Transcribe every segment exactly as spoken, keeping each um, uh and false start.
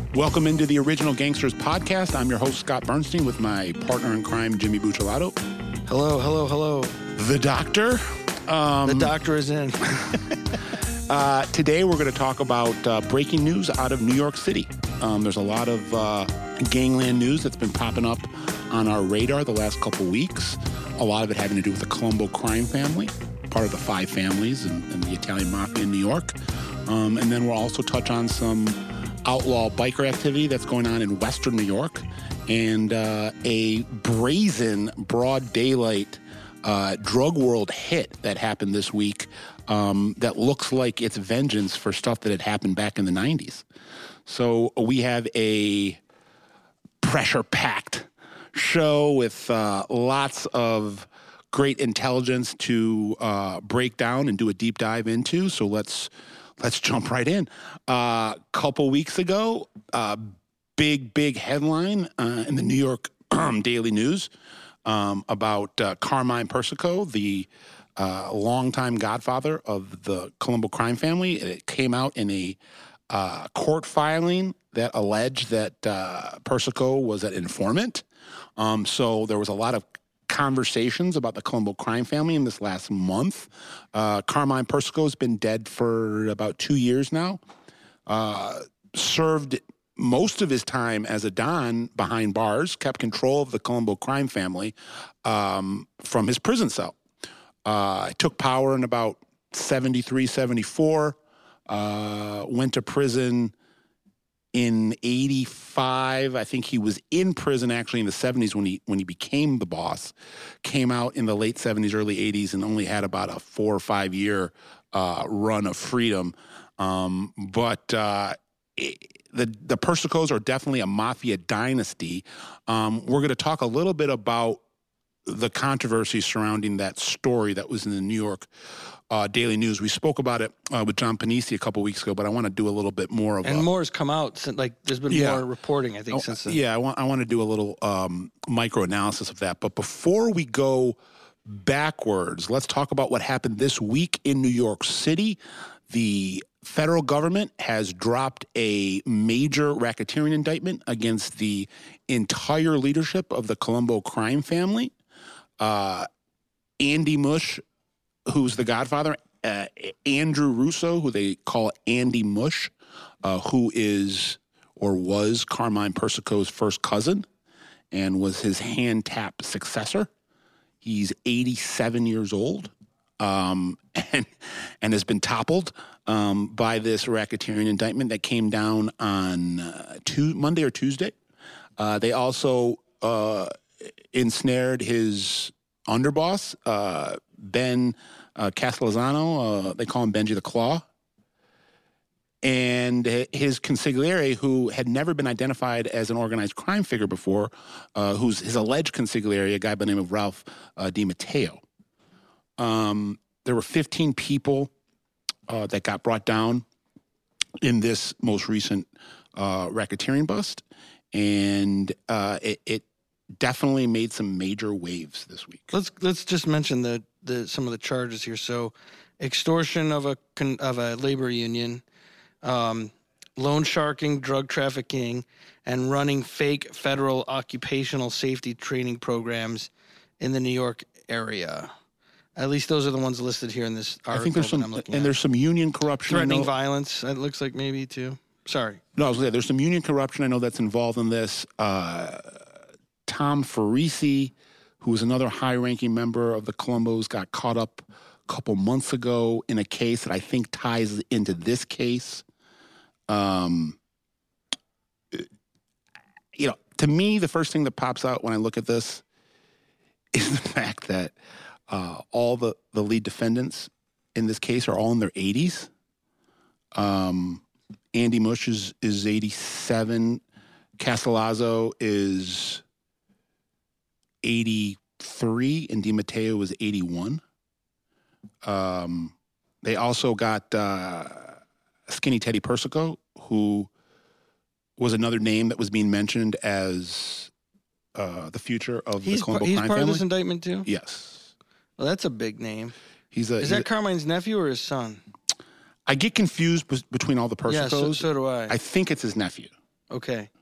Welcome into the Original Gangsters podcast. I'm your host, Scott Bernstein, with my partner in crime, Jimmy Buccellato. Hello, hello, hello. The doctor. Um, the doctor is in. uh, today, we're going to talk about uh, breaking news out of New York City. Um, there's a lot of uh, gangland news that's been popping up on our radar the last couple weeks. A lot of it having to do with the Colombo crime family, part of the five families and, and the Italian mafia in New York. Um, and then we'll also touch on some outlaw biker activity that's going on in Western New York, and uh, a brazen, broad daylight uh, drug world hit that happened this week um, that looks like it's vengeance for stuff that had happened back in the nineties. So we have a pressure-packed show with uh, lots of great intelligence to uh, break down and do a deep dive into. So let's Let's jump right in. A uh, couple weeks ago, uh, big, big headline uh, in the New York Daily News um, about uh, Carmine Persico, the uh, longtime godfather of the Colombo crime family. It came out in a uh, court filing that alleged that uh, Persico was an informant. Um, so there was a lot of conversations about the Colombo crime family in this last month. Uh, Carmine Persico has been dead for about two years now. Uh, served most of his time as a Don behind bars, kept control of the Colombo crime family um, from his prison cell. Uh, took power in about seventy-three, seventy-four, uh, went to prison in eighty-five. I think he was in prison actually in the seventies when he when he became the boss. Came out in the late seventies, early eighties, and only had about a four or five year uh, run of freedom. Um, but uh, it, the the Persicos are definitely a mafia dynasty. Um, we're going to talk a little bit about the controversy surrounding that story that was in the New York Uh, Daily News. We spoke about it uh, with John Panisi a couple weeks ago, but I want to do a little bit more of and a, more has come out since, like, there's been yeah. more reporting, I think, oh, since then. Yeah, I want I want to do a little um, micro analysis of that. But before we go backwards, let's talk about what happened this week in New York City. The federal government has dropped a major racketeering indictment against the entire leadership of the Colombo crime family. Uh, Andy Mush, who's the godfather, uh, Andrew Russo, who they call Andy Mush, uh, who is or was Carmine Persico's first cousin and was his hand-tap successor. He's eighty-seven years old um, and, and has been toppled um, by this racketeering indictment that came down on uh, two, Monday or Tuesday. Uh, they also uh, ensnared his underboss, uh, Ben uh, Castellano. Uh, they call him Benji the Claw. And his consigliere, who had never been identified as an organized crime figure before, uh, who's his alleged consigliere, a guy by the name of Ralph uh, Di Matteo. Um, there were fifteen people uh, that got brought down in this most recent uh, racketeering bust. And uh, it, it definitely made some major waves this week. Let's let's just mention the, the some of the charges here. So, extortion of a of a labor union, um, loan sharking, drug trafficking, and running fake federal occupational safety training programs in the New York area. At least those are the ones listed here in this article. I think there's some, I'm looking and at. there's some union corruption. Threatening violence. It looks like maybe too. Sorry. No, I was there. There's some union corruption I know that's involved in this. Uh, Tom Farisi, who was another high-ranking member of the Colombos, got caught up a couple months ago in a case that I think ties into this case. Um, you know, to me, the first thing that pops out when I look at this is the fact that uh, all the, the lead defendants in this case are all in their eighties. Um, Andy Mush is, is eighty-seven. Castellazzo is eighty-three, and Di Matteo was eighty-one. Um, they also got uh, Skinny Teddy Persico, who was another name that was being mentioned as uh, the future of he's the Colombo par- he's crime part family. of this indictment too? Yes. Well, that's a big name. He's a. Is he's that a, Carmine's nephew or his son? I get confused b- between all the Persicos. Yeah, so, so do I. I think it's his nephew. Okay.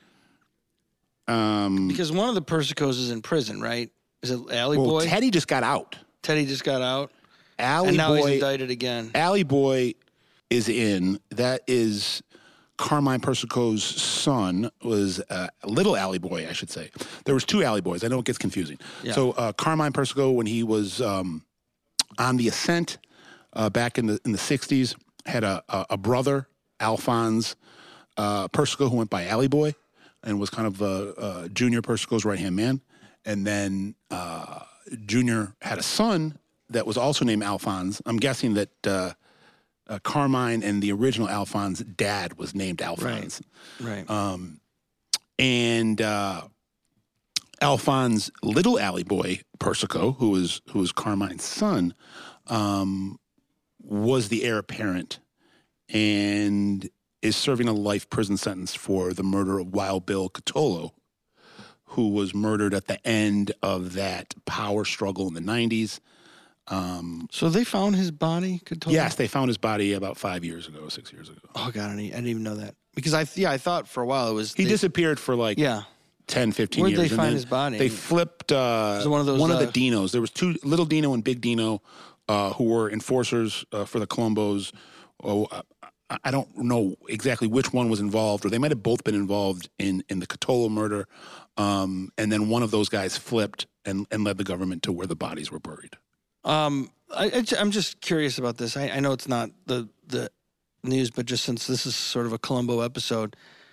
Um, because one of the Persicos is in prison, right? Is it Alley well, Boy? Teddy just got out. Teddy just got out. Alley and now Boy, he's indicted again. Alley Boy is in. That is Carmine Persico's son. Was uh, little Alley Boy, I should say. There was two Alley Boys. I know it gets confusing. Yeah. So uh, Carmine Persico, when he was um, on the ascent uh, back in the in the sixties, had a, a, a brother, Alphonse uh, Persico, who went by Alley Boy, and was kind of uh, uh, Junior Persico's right-hand man. And then uh, Junior had a son that was also named Alphonse. I'm guessing that uh, uh, Carmine and the original Alphonse dad was named Alphonse. Right. right. Um, and uh, Alphonse, little Alley Boy Persico, who was who was Carmine's son, um, was the heir apparent, and is serving a life prison sentence for the murder of Wild Bill Catolo, who was murdered at the end of that power struggle in the nineties. Um, so they found his body? Catolo? Yes, they found his body about five years ago, six years ago. Oh, God, I didn't, I didn't even know that. Because, I yeah, I thought for a while it was... He they, disappeared for like yeah. ten, fifteen Where'd years. they and find then his body? They flipped uh, Was it one of those, one uh, of the Dinos. There was two, Little Dino and Big Dino, uh, who were enforcers uh, for the Colombos. Oh, I, I don't know exactly which one was involved, or they might have both been involved in, in the Catolo murder. Um, and then one of those guys flipped and, and led the government to where the bodies were buried. Um, I, I, I'm just curious about this. I, I know it's not the, the news, but just since this is sort of a Columbo episode,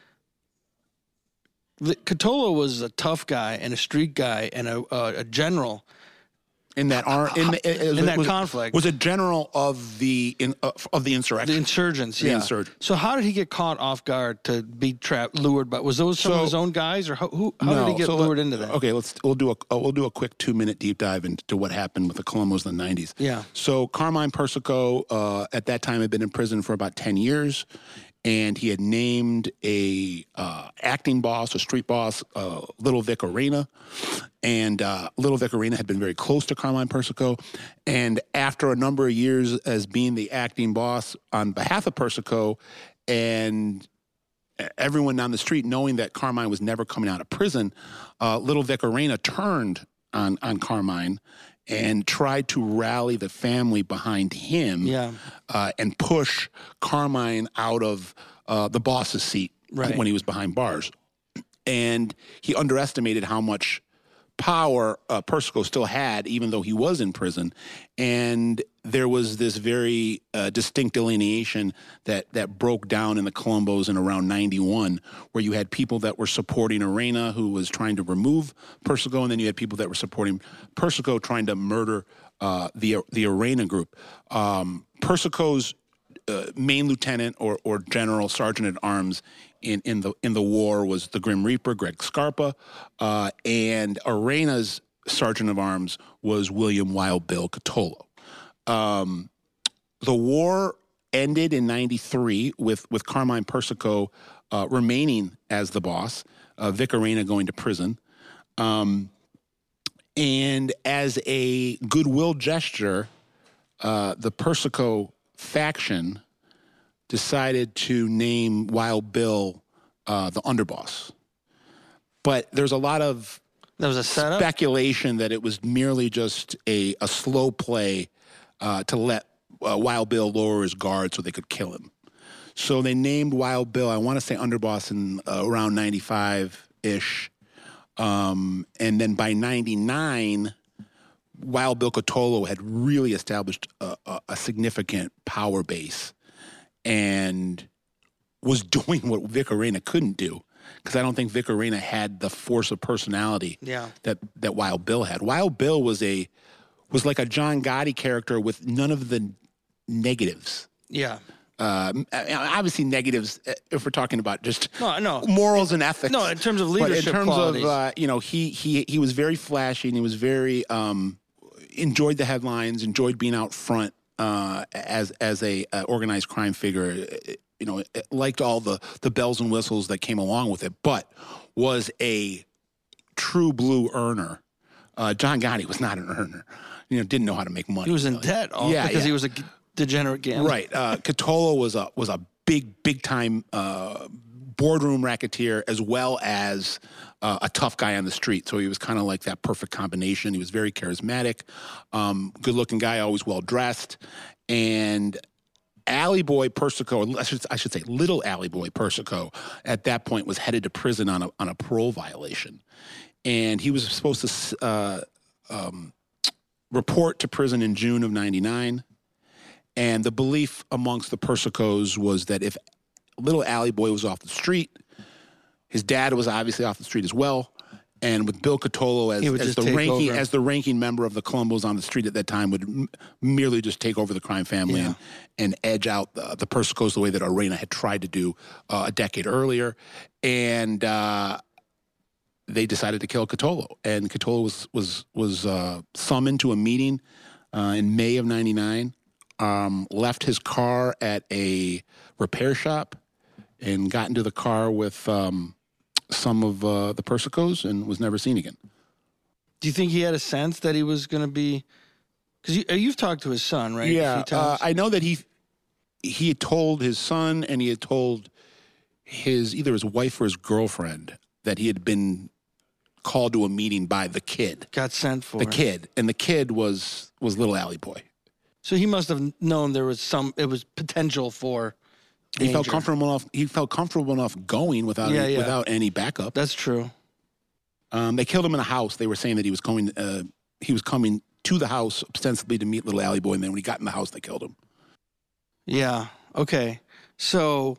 the, Catolo was a tough guy and a street guy and a, uh, a general. In that ar- in, the, it, it in that was, conflict, was a general of the in, uh, of the insurrection. The insurgents, the yeah. Insurgents. So how did he get caught off guard to be trapped, lured by? Was those some so, of his own guys, or how, who? How no, did he get so lured let, into that? Okay, let's we'll do a uh, we'll do a quick two minute deep dive into what happened with the Colombos in the nineties. Yeah. So Carmine Persico uh, at that time had been in prison for about ten years. And he had named a uh, acting boss, a street boss, uh, Little Vic Arena. And uh, Little Vic Arena had been very close to Carmine Persico. And after a number of years as being the acting boss on behalf of Persico, and everyone on the street knowing that Carmine was never coming out of prison, uh, Little Vic Arena turned on, on Carmine and tried to rally the family behind him, yeah. uh, and push Carmine out of uh, the boss's seat right. when he was behind bars. And he underestimated how much power uh, Persico still had, even though he was in prison. And there was this very uh, distinct delineation that that broke down in the Colombos in around ninety-one, where you had people that were supporting Arena, who was trying to remove Persico, and then you had people that were supporting Persico, trying to murder uh, the the Arena group. Um, Persico's uh, main lieutenant or or general sergeant at arms in in the in the war was the Grim Reaper, Greg Scarpa, uh, and Arena's sergeant of arms was William Wild Bill Catolo. Um, the war ended in ninety-three with, with Carmine Persico uh, remaining as the boss, uh, Vic Arena going to prison. Um, and as a goodwill gesture, uh, the Persico faction decided to name Wild Bill uh, the underboss. But there's a lot of That was a setup? speculation that it was merely just a, a slow play uh, to let uh, Wild Bill lower his guard so they could kill him. So they named Wild Bill, I want to say underboss in uh, around ninety-five-ish. Um, and then by ninety-nine, Wild Bill Catolo had really established a, a, a significant power base and was doing what Vic Arena couldn't do. Because I don't think Vic Arena had the force of personality yeah. that, that Wild Bill had. Wild Bill was a was like a John Gotti character with none of the negatives. Yeah. Uh, obviously negatives if we're talking about just no, no. morals and ethics. No, in terms of leadership but in terms qualities. of, uh, you know, he, he, he was very flashy and he was very, um, enjoyed the headlines, enjoyed being out front uh, as as a uh, organized crime figure. You know, liked all the, the bells and whistles that came along with it, but was a true blue earner. Uh, John Gotti was not an earner. You know, didn't know how to make money. He was in really. debt all yeah, because yeah. he was a degenerate gambler. Right. Uh, Catolo was a was a big, big time uh, boardroom racketeer as well as uh, a tough guy on the street. So he was kind of like that perfect combination. He was very charismatic, um, good-looking guy, always well-dressed. And Alley Boy Persico, I should, I should say Little Alley Boy Persico, at that point was headed to prison on a, on a parole violation. And he was supposed to uh, um, report to prison in June of ninety-nine. And the belief amongst the Persicos was that if Little Alley Boy was off the street, his dad was obviously off the street as well. And with Bill Cotolo as, as the ranking over. as the ranking member of the Colombos on the street at that time, would m- merely just take over the crime family yeah. and, and edge out the, the Persicos the way that Arena had tried to do uh, a decade earlier. And uh, they decided to kill Cotolo. And Cotolo was was was uh, summoned to a meeting uh, in May of ninety-nine. Um, left his car at a repair shop and got into the car with um, some of uh, the Persicos and was never seen again. Do you think he had a sense that he was going to be? Because you, you've talked to his son, right? Yeah, uh, I know that he he had told his son and he had told his either his wife or his girlfriend that he had been called to a meeting by the kid. Got sent for the kid, and the kid was was Little Alley Boy. So he must have known there was some. It was potential for. Danger. He felt comfortable enough. He felt comfortable enough going without yeah, any, yeah. without any backup. That's true. Um, they killed him in a house. They were saying that he was going. Uh, he was coming to the house ostensibly to meet Little Alley Boy, and then when he got in the house, they killed him. Yeah. Okay. So.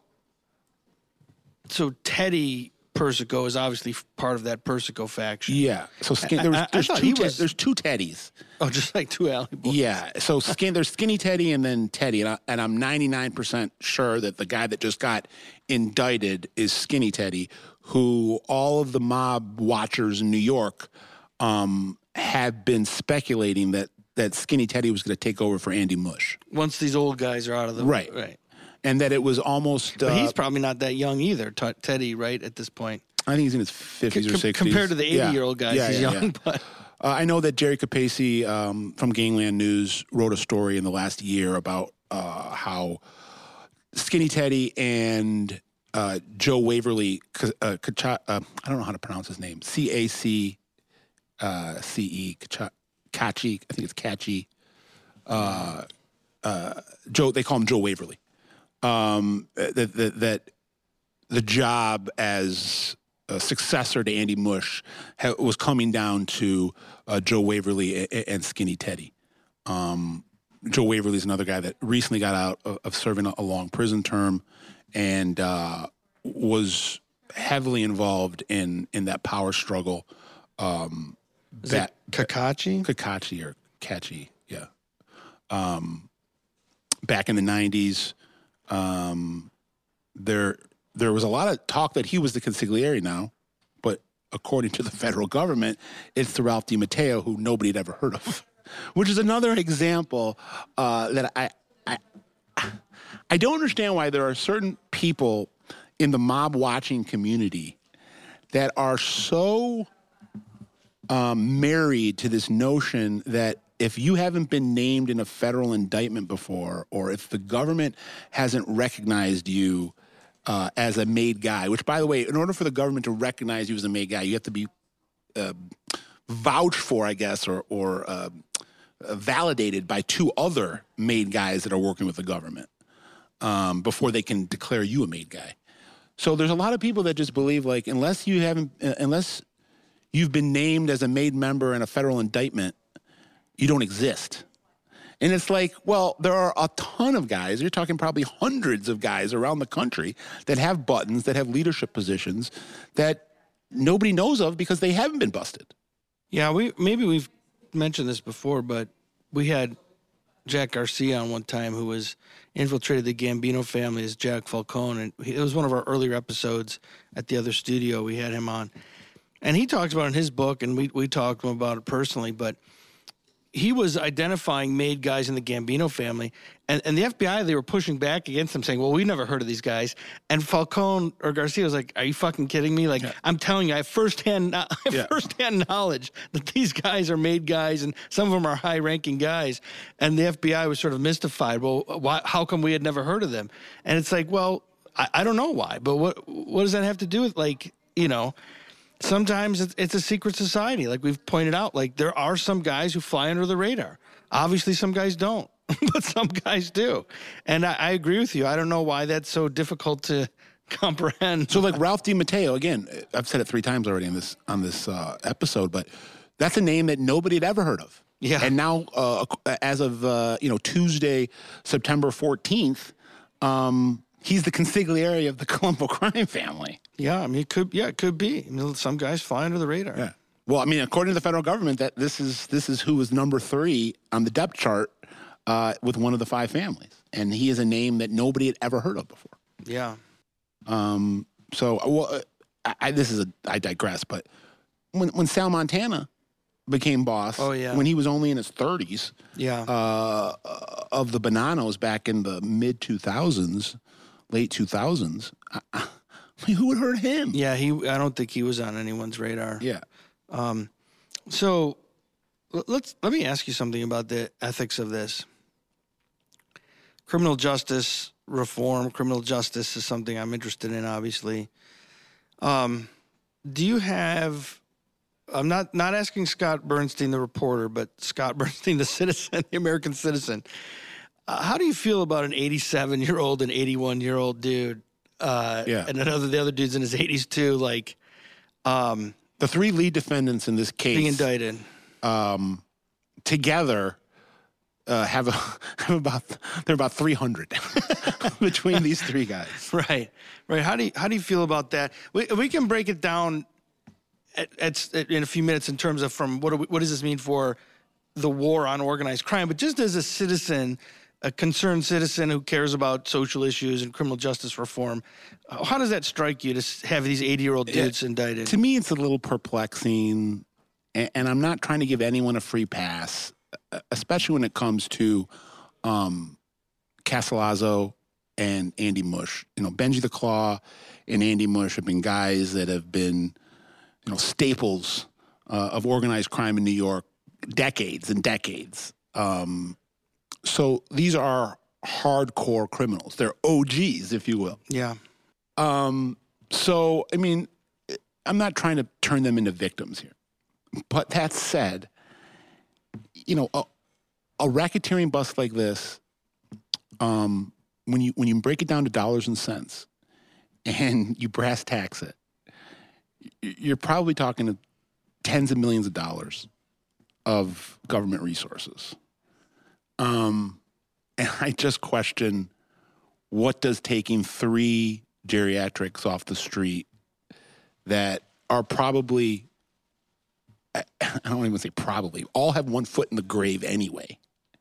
So Teddy Persico is obviously part of that Persico faction. Yeah. So skin, there was, I, I, there's I two. Te- was, there's two Teddys. Oh, just like two Alley Boys. Yeah. So skin. There's Skinny Teddy and then Teddy, and, I, and I'm ninety-nine percent sure that the guy that just got indicted is Skinny Teddy, who all of the mob watchers in New York um, have been speculating that that Skinny Teddy was going to take over for Andy Mush once these old guys are out of the right. Right. And that it was almost. But uh, he's probably not that young either, t- Teddy. Right at this point. I think he's in his fifties C- or sixties. Compared to the eighty-year-old yeah. guys, yeah, he's yeah, young. Yeah. But uh, I know that Jerry Capacey um, from Gangland News wrote a story in the last year about uh, how Skinny Teddy and uh, Joe Waverly, uh, Kacha, uh, I don't know how to pronounce his name, C A C C E, Kachi, I think it's Catchy. Uh, uh, Joe, they call him Joe Waverly. Um, that, that, that the job as a successor to Andy Mush ha- was coming down to uh, Joe Waverly and, and Skinny Teddy. Um, Joe Waverly is another guy that recently got out of, of serving a, a long prison term and uh, was heavily involved in, in that power struggle. Um, is that it Kakachi? Kakachi or Catchy, yeah. Um, back in the nineties, um, there there was a lot of talk that he was the consigliere now, but according to the federal government, it's the Ralph DiMatteo who nobody had ever heard of, which is another example uh, that I, I I don't understand why there are certain people in the mob watching community that are so um, married to this notion that if you haven't been named in a federal indictment before, or if the government hasn't recognized you uh, as a made guy, which, by the way, in order for the government to recognize you as a made guy, you have to be uh, vouched for, I guess, or, or uh, validated by two other made guys that are working with the government um, before they can declare you a made guy. So there's a lot of people that just believe, like, unless you haven't, uh, unless you've been named as a made member in a federal indictment, you don't exist. And it's like, well, there are a ton of guys, you're talking probably hundreds of guys around the country that have buttons, that have leadership positions that nobody knows of because they haven't been busted. Yeah, we maybe we've mentioned this before, but we had Jack Garcia on one time who was infiltrated the Gambino family as Jack Falcone, and it was one of our earlier episodes at the other studio. We had him on. And he talks about it in his book, and we, we talked to him about it personally, but he was identifying made guys in the Gambino family, and, and the F B I, they were pushing back against him, saying, well, we never heard of these guys. And Falcone or Garcia was like, are you fucking kidding me? Like, yeah. I'm telling you, I have firsthand, I have yeah. firsthand knowledge that these guys are made guys, and some of them are high-ranking guys. And the F B I was sort of mystified. Well, why, how come we had never heard of them? And it's like, well, I, I don't know why, but what what does that have to do with, like, you know, sometimes it's, it's a secret society. Like we've pointed out, like there are some guys who fly under the radar. Obviously some guys don't, but some guys do. And I, I agree with you. I don't know why that's so difficult to comprehend. So like Ralph DiMatteo, again, I've said it three times already in this on this uh, episode, but that's a name that nobody had ever heard of. Yeah. And now, uh, as of uh, you know Tuesday, September fourteenth, um, he's the consigliere of the Colombo crime family. Yeah, I mean, it could. Yeah, it could be. I mean, some guys fly under the radar. Yeah. Well, I mean, according to the federal government, that this is this is who was number three on the depth chart uh, with one of the five families, and he is a name that nobody had ever heard of before. Yeah. Um. So, well, I, I, this is a I digress, but when when Sal Montana became boss, oh yeah, when he was only in his thirties, yeah, uh, of the Bonanos back in the mid two thousands, late two thousands. I, I mean, who would hurt him? Yeah, he. I don't think he was on anyone's radar. Yeah. Um. So, let's let me ask you something about the ethics of this. Criminal justice reform, criminal justice is something I'm interested in, obviously. Um, do you have, I'm not, not asking Scott Bernstein, the reporter, but Scott Bernstein, the citizen, the American citizen. Uh, how do you feel about an eighty-seven-year-old and eighty-one-year-old dude? Uh, yeah. And another, the other dude's in his eighties too, like. Um, the three lead defendants in this case. Being indicted. Um, together. Uh, have, a, have about they're about three hundred between these three guys. Right, right. How do you how do you feel about that? We we can break it down at, at, at in a few minutes in terms of from what do we, what does this mean for the war on organized crime? But just as a citizen, a concerned citizen who cares about social issues and criminal justice reform, how does that strike you to have these eighty-year-old dudes it, indicted? To me, it's a little perplexing, and, and I'm not trying to give anyone a free pass, especially when it comes to um, Castellazzo and Andy Mush. You know, Benji the Claw and Andy Mush have been guys that have been, you know, staples uh, of organized crime in New York decades and decades. Um, so these are hardcore criminals. They're O Gs, if you will. Yeah. Um, so, I mean, I'm not trying to turn them into victims here. But that said, you know, a, a racketeering bust like this, um, when you when you break it down to dollars and cents, and you brass tax it, you're probably talking to tens of millions of dollars of government resources. Um, and I just question, what does taking three geriatrics off the street that are probably, I don't even say probably, all have one foot in the grave anyway,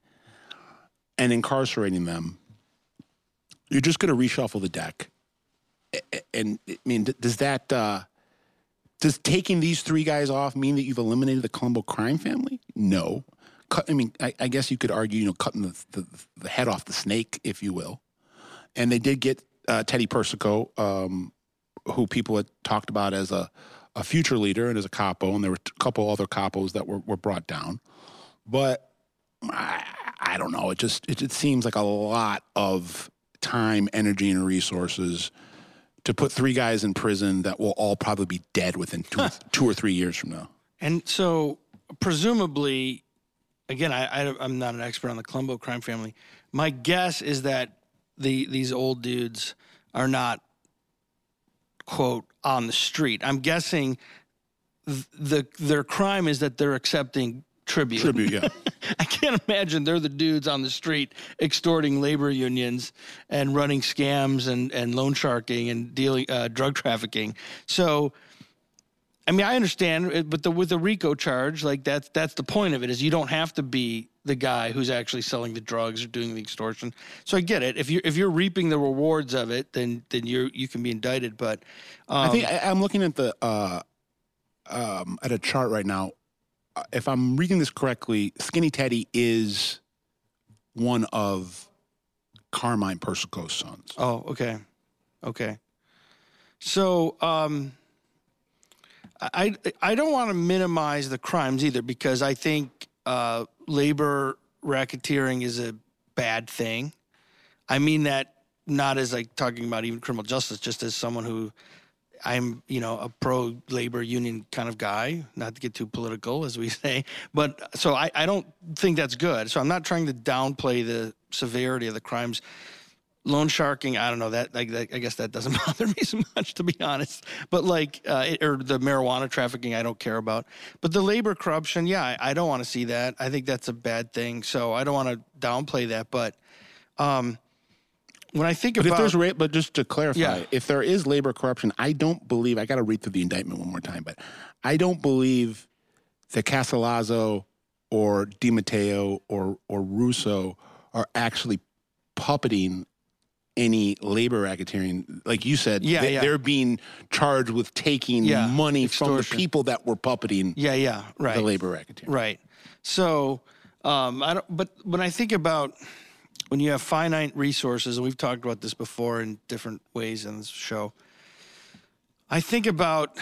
and incarcerating them, you're just going to reshuffle the deck. And, I mean, does that, uh, does taking these three guys off mean that you've eliminated the Colombo crime family? No. Cut, I mean, I, I guess you could argue, you know, cutting the, the, the head off the snake, if you will. And they did get uh, Teddy Persico, um, who people had talked about as a, a future leader and as a capo, and there were a couple other capos that were, were brought down. But I, I don't know. It just it, it seems like a lot of time, energy, and resources to put three guys in prison that will all probably be dead within two, two or three years from now. And so, presumably, again, I, I, I'm not an expert on the Colombo crime family. My guess is that the these old dudes are not, quote, on the street. I'm guessing th- the their crime is that they're accepting tribute. Tribute, yeah. I can't imagine they're the dudes on the street extorting labor unions and running scams and, and loan sharking and dealing uh, drug trafficking. So, I mean, I understand, it, but the, with the RICO charge, like that's that's the point of it, is you don't have to be the guy who's actually selling the drugs or doing the extortion. So I get it. If you're if you're reaping the rewards of it, then then you you can be indicted. But um, I think I, I'm looking at the uh, um, at a chart right now. If I'm reading this correctly, Skinny Teddy is one of Carmine Persico's sons. Oh, okay, okay. So um, I I don't want to minimize the crimes either, because I think uh, labor racketeering is a bad thing. I mean that not as like talking about even criminal justice, just as someone who I'm, you know, a pro labor union kind of guy, not to get too political, as we say. But so I, I don't think that's good. So I'm not trying to downplay the severity of the crimes. Loan sharking, I don't know that, like, that, I guess that doesn't bother me so much, to be honest. But like, uh, it, or the marijuana trafficking, I don't care about. But the labor corruption, yeah, I, I don't want to see that. I think that's a bad thing. So I don't want to downplay that. But um, when I think but about, if there's ra- but just to clarify, Yeah. if there is labor corruption, I don't believe. I got to read through the indictment one more time, but I don't believe that Casalazzo or Di Matteo or or Russo are actually puppeting any labor racketeering. Like you said, Yeah, they, yeah. they're being charged with taking Yeah, money from the extortion. people that were puppeting yeah, yeah, right. the labor racketeering. Right. So, um, I don't. But when I think about when you have finite resources, and we've talked about this before in different ways in this show, I think about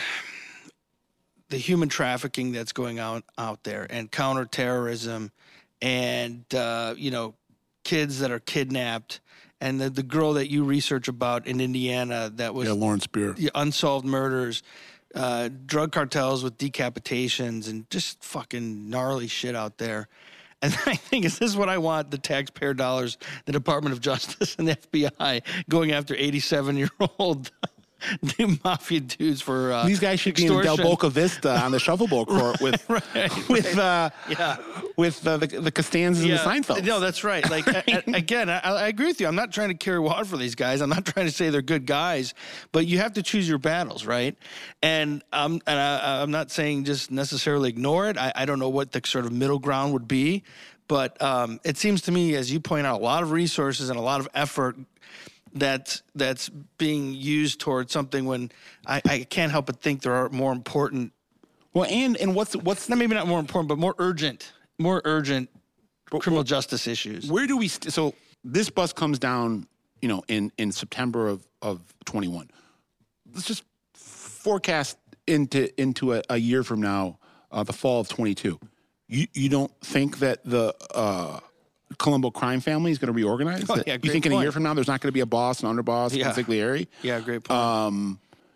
the human trafficking that's going on out there, and counterterrorism, and uh, you know, kids that are kidnapped, and the the girl that you research about in Indiana that was Yeah, Lawrence Spear. the unsolved murders, uh, drug cartels with decapitations, and just fucking gnarly shit out there. And I think, is this what I want? The taxpayer dollars, the Department of Justice, and the F B I going after eighty-seven-year-old new mafia dudes for uh, These guys should be in Del extortion. Boca Vista on the shuffleboard court with right, with uh, Yeah. with uh, the the Costanzas and the Seinfelds. No, that's right. Like I, I, again, I, I agree with you. I'm not trying to carry water for these guys. I'm not trying to say they're good guys, but you have to choose your battles, right? And um, and I, I'm not saying just necessarily ignore it. I, I don't know what the sort of middle ground would be, but um, it seems to me, as you point out, a lot of resources and a lot of effort that's that's being used towards something when I, I can't help but think there are more important, Well, and and what's what's not maybe not more important, but more urgent, more urgent criminal justice issues. where do we st- so this bus comes down, you know, in in September of of twenty-one. Let's just forecast into into a, a year from now, uh, the fall of twenty-two. You you don't think that the uh, Colombo crime family is going to reorganize? Oh, That- yeah, you great think in a year point. from now there's not going to be a boss, an underboss, Yeah. consigliere? Yeah, great point. Um,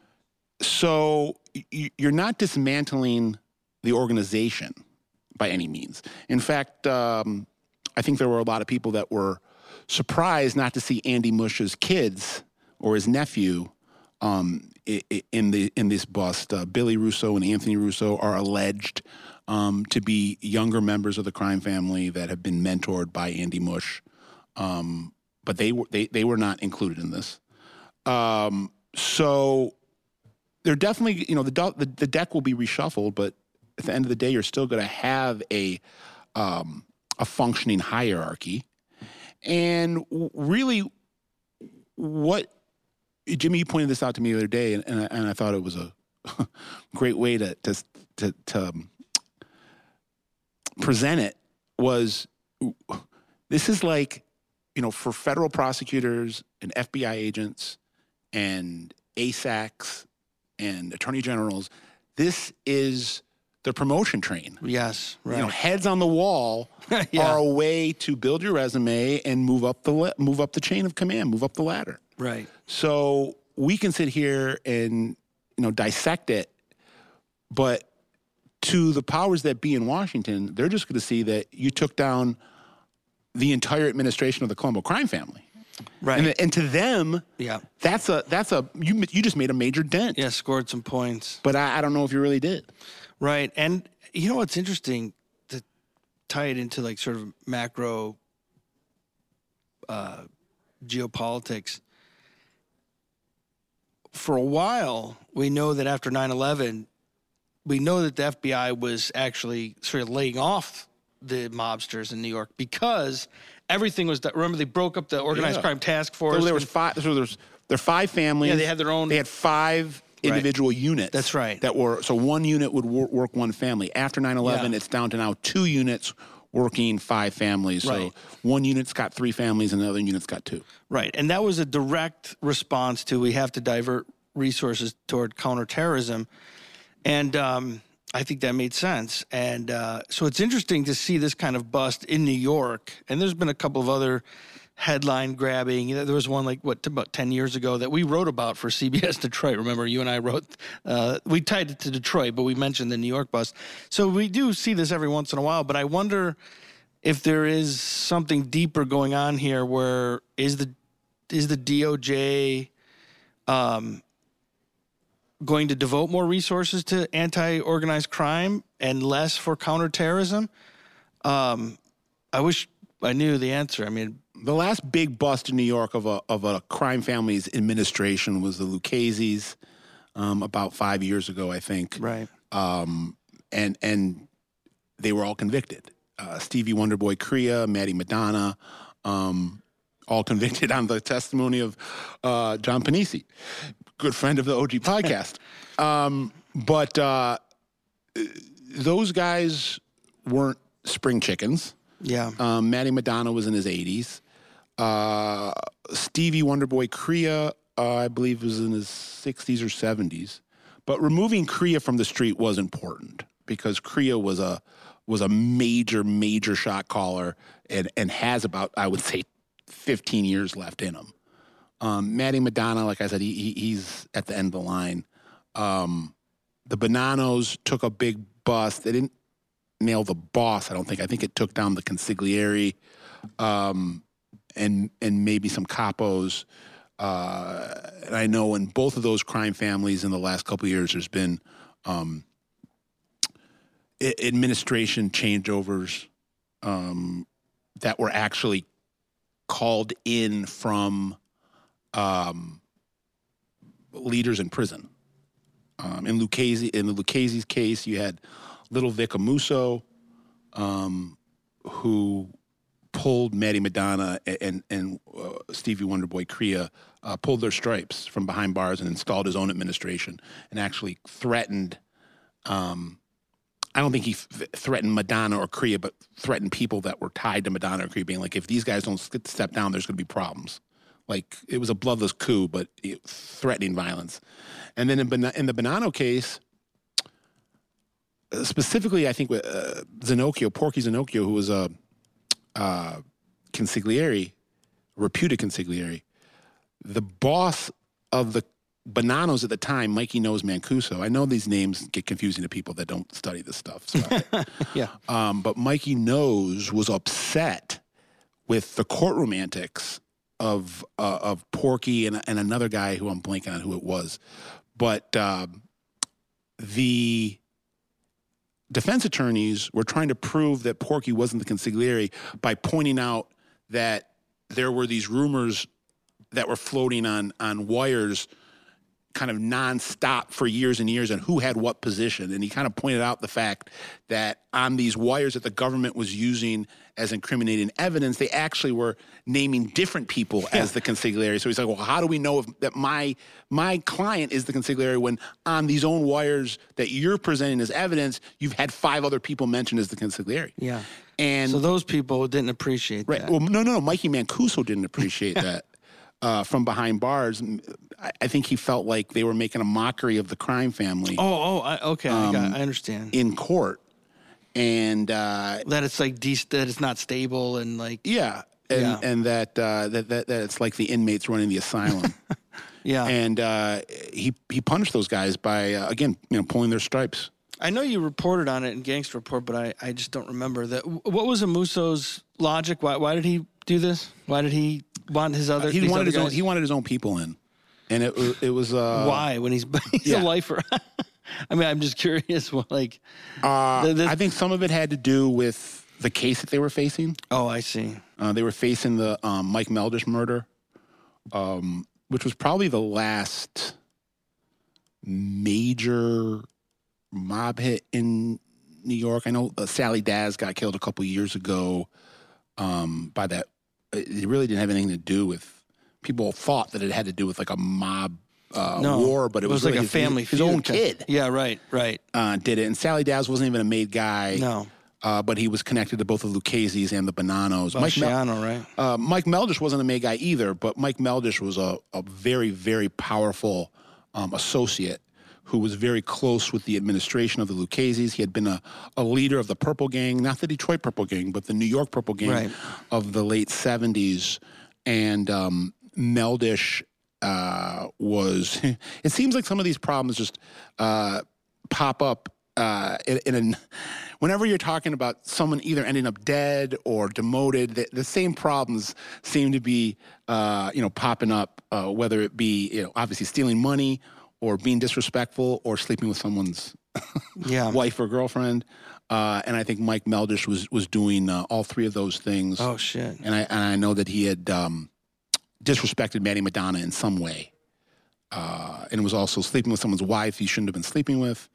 so y- you're not dismantling the organization by any means. In fact, um, I think there were a lot of people that were surprised not to see Andy Mush's kids or his nephew um, i- i- in the in this bust. Uh, Billy Russo and Anthony Russo are alleged um, to be younger members of the crime family that have been mentored by Andy Mush, um, but they were they they were not included in this. Um, so they're definitely, you know, the, do- the the deck will be reshuffled, but at the end of the day, you're still going to have a um, a functioning hierarchy. And w- really, what Jimmy, you pointed this out to me the other day, and, and, I, and I thought it was a great way to to to, to um, present it. Was this is like, you know, for federal prosecutors and F B I agents and A S A Cs and attorney generals, this is the promotion train. Yes, right. You know, heads on the wall Yeah. are a way to build your resume and move up the la- move up the chain of command, move up the ladder. right. So we can sit here and, you know, dissect it, but to the powers that be in Washington, they're just going to see that you took down the entire administration of the Colombo crime family. Right. And, and to them, Yeah. that's a that's a you you just made a major dent. Yeah, scored some points. But I, I don't know if you really did. Right. And you know what's interesting to tie it into like sort of macro uh, geopolitics. For a while, we know that after nine eleven, we know that the F B I was actually sort of laying off the mobsters in New York because everything was, remember they broke up the organized Yeah. crime task force. So there was and- five. So there was there are five families. Yeah, they had their own- They had five individual units. That's right. That were so one unit would wor- work one family. After nine eleven, Yeah. it's down to now two units working five families. So Right. one unit's got three families, and the other unit's got two. Right. And that was a direct response to we have to divert resources toward counterterrorism. And um, I think that made sense. And uh, so it's interesting to see this kind of bust in New York. And there's been a couple of other headline grabbing. There was one like what about ten years ago that we wrote about for C B S Detroit. Remember, you and I wrote. Uh, we tied it to Detroit, but we mentioned the New York bust. So we do see this every once in a while. But I wonder if there is something deeper going on here. Where is the is the D O J um, going to devote more resources to anti-organized crime and less for counterterrorism? Um, I wish I knew the answer. I mean. The last big bust in New York of a of a crime family's administration was the Lucchese's, um, about five years ago, I think. Right. Um, and and they were all convicted. Uh, Stevie Wonderboy Crea, Matty Madonna, um, all convicted on the testimony of uh, John Panisi, good friend of the O G podcast. um, but uh, those guys weren't spring chickens. Yeah. Um, Matty Madonna was in his eighties. Uh, Stevie Wonderboy Crea, uh, I believe, was in his sixties or seventies. But removing Crea from the street was important because Crea was a was a major, major shot caller and, and has about, I would say, fifteen years left in him. Um, Matty Madonna, like I said, he, he, he's at the end of the line. Um, the Bonanos took a big bust. They didn't nail the boss, I don't think. I think it took down the consigliere. Um, and and maybe some capos. Uh, and I know in both of those crime families in the last couple of years, there's been um, I- administration changeovers um, that were actually called in from um, leaders in prison. Um, in Lucchese, in the Lucchese's case, you had Little Vic Amuso, um, who pulled Matty Madonna and and uh, Stevie Wonderboy Crea, uh, pulled their stripes from behind bars and installed his own administration and actually threatened, um, I don't think he f- threatened Madonna or Crea, but threatened people that were tied to Madonna or Crea, being like, if these guys don't step down, there's going to be problems. Like, it was a bloodless coup, but it, threatening violence. And then in, Bon- in the Bonanno case, uh, specifically, I think with uh, Zenocchio, Porky Zenocchio, who was a uh, consigliere, reputed consigliere, the boss of the Bonanos at the time, Mikey Nose Mancuso. I know these names get confusing to people that don't study this stuff. So yeah. Um, but Mikey Nose was upset with the courtroom antics of uh, of Porky and, and another guy who I'm blanking on who it was. But uh, the defense attorneys were trying to prove that Porky wasn't the consigliere by pointing out that there were these rumors that were floating on on wires kind of nonstop for years and years and who had what position. And he kind of pointed out the fact that on these wires that the government was using as incriminating evidence, they actually were naming different people yeah. as the consigliere. So he's like, well, how do we know if that my my client is the consigliere when on these own wires that you're presenting as evidence, you've had five other people mentioned as the consigliere? Yeah. And so those people didn't appreciate right, that. Well, no, no, no. Mikey Mancuso didn't appreciate that. Uh, from behind bars, I, I think he felt like they were making a mockery of the crime family. Oh, oh, I, okay, um, I, got, I understand. In court, and uh, that it's like de- that it's not stable and like yeah, and, yeah. and that, uh, that that that it's like the inmates running the asylum. yeah, and uh, he he punished those guys by uh, again, you know, pulling their stripes. I know you reported on it in Gangster Report, but I, I just don't remember that. What was Amuso's logic? Why why did he do this? Why did he want his other? Uh, he wanted other his guys? own. He wanted his own people in, and it was it was uh, why when he's he's yeah. a lifer. I mean, I'm just curious. What like? Uh, the, the, I think some of it had to do with the case that they were facing. Oh, I see. Uh, they were facing the um, Mike Meldish murder, um, which was probably the last major mob hit in New York. I know uh, Sally Daz got killed a couple years ago um, by that. It really didn't have anything to do with. People thought that it had to do with like a mob uh, no, war, but it, it was, was like really a his, family his, his own kid. Yeah, right, right. Uh, did it, and Sally Daz wasn't even a made guy. No. Uh, but he was connected to both the Lucchese's and the Bonanos. Mike Mel- Mel- right? Uh, Mike Meldish wasn't a made guy either, but Mike Meldish was a, a very, very powerful um, associate who was very close with the administration of the Lucchese's. He had been a, a leader of the Purple Gang, not the Detroit Purple Gang, but the New York Purple Gang right. of the late seventies. and um, Meldish uh, was. It seems like some of these problems just uh, pop up uh, in, in a. Whenever you're talking about someone either ending up dead or demoted, the, the same problems seem to be, uh, you know, popping up. Uh, whether it be, you know, obviously stealing money, or being disrespectful, or sleeping with someone's yeah. wife or girlfriend. Uh, and I think Mike Meldish was was doing uh, all three of those things. Oh shit! And I and I know that he had um, disrespected Matty Madonna in some way, uh, and was also sleeping with someone's wife he shouldn't have been sleeping with.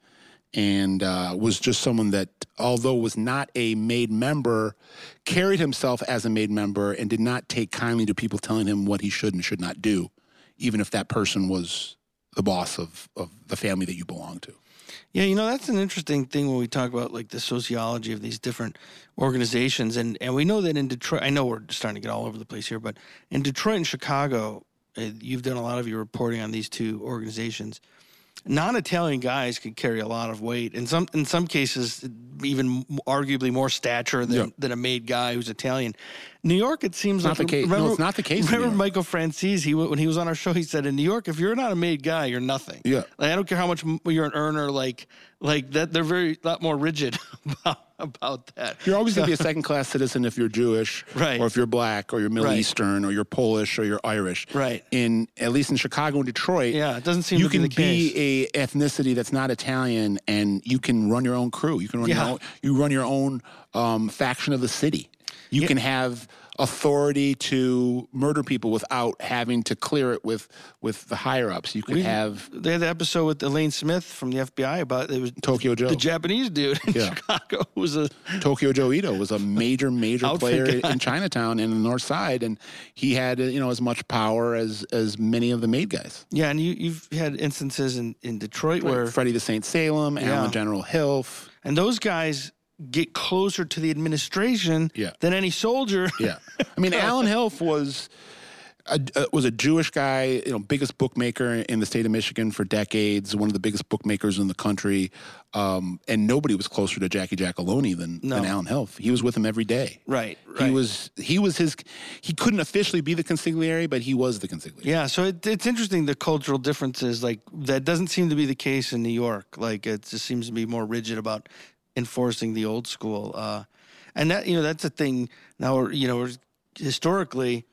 And uh, was just someone that, although was not a made member, carried himself as a made member and did not take kindly to people telling him what he should and should not do, even if that person was the boss of, of the family that you belong to. Yeah, you know, that's an interesting thing when we talk about, like, the sociology of these different organizations. And, and we know that in Detroit, I know we're starting to get all over the place here, but in Detroit and Chicago, uh, you've done a lot of your reporting on these two organizations. Non-Italian guys could carry a lot of weight. In some in some cases, even arguably more stature than, yeah. than a made guy who's Italian. New York, it seems it's like not the case. Remember, no, it's not the case. Remember Michael Franzese? He when he was on our show, he said, "In New York, if you're not a made guy, you're nothing." Yeah, like, I don't care how much you're an earner. Like like that, they're very lot more rigid about, about that. You're always going to be a second-class citizen if you're Jewish, right? Or if you're black, or you're Middle right. Eastern, or you're Polish, or you're Irish, right? In at least in Chicago and Detroit, yeah, it doesn't seem you to be can the case. be a ethnicity that's not Italian, and you can run your own crew. You can run yeah. your own. You run your own um, faction of the city. You yeah. can have authority to murder people without having to clear it with with the higher ups. You could we, have. They had the episode with Elaine Smith from the F B I about it was Tokyo Joe, the Japanese dude in yeah. Chicago was a Tokyo Joe Ito was a major major player guy. in Chinatown and the North Side, and he had you know as much power as as many of the made guys. Yeah, and you you've had instances in in Detroit right. where Freddie the Saint Salem, yeah. Alan General Hilf, and those guys get closer to the administration yeah. than any soldier. Yeah, I mean, Alan Hilf was a, uh, was a Jewish guy, you know, biggest bookmaker in the state of Michigan for decades, one of the biggest bookmakers in the country, um, and nobody was closer to Jackie Giacalone than, no. than Alan Hilf. He was with him every day. Right, right. He was he was his. He couldn't officially be the consigliere, but he was the consigliere. Yeah, so it, it's interesting the cultural differences. Like that doesn't seem to be the case in New York. Like it just seems to be more rigid about enforcing the old school, uh, and that you know that's a thing now. We're, you know, we're historically,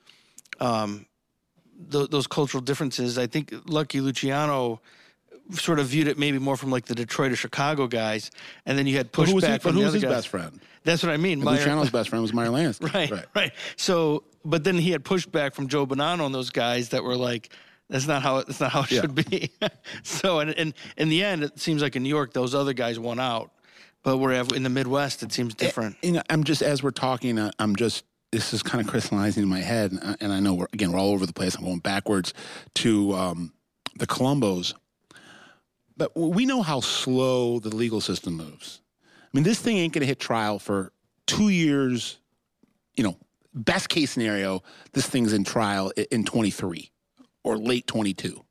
um, th- those cultural differences. I think Lucky Luciano sort of viewed it maybe more from like the Detroit or Chicago guys, and then you had pushback who was he, from who the was other his guys. best friend? That's what I mean. Meyer, Luciano's best friend was Meyer Lansky. right, right, right. So, but then he had pushback from Joe Bonanno and those guys that were like, That's not how it, that's not how it yeah. should be. So, and, and in the end, it seems like in New York, those other guys won out. But we're in the Midwest, it seems different. You know, I'm just, as we're talking, I'm just, this is kind of crystallizing in my head. And I know, we're again, we're all over the place. I'm going backwards to um, the Colombos. But we know how slow the legal system moves. I mean, this thing ain't going to hit trial for two years. You know, best case scenario, this thing's in trial in twenty-three or late twenty-two.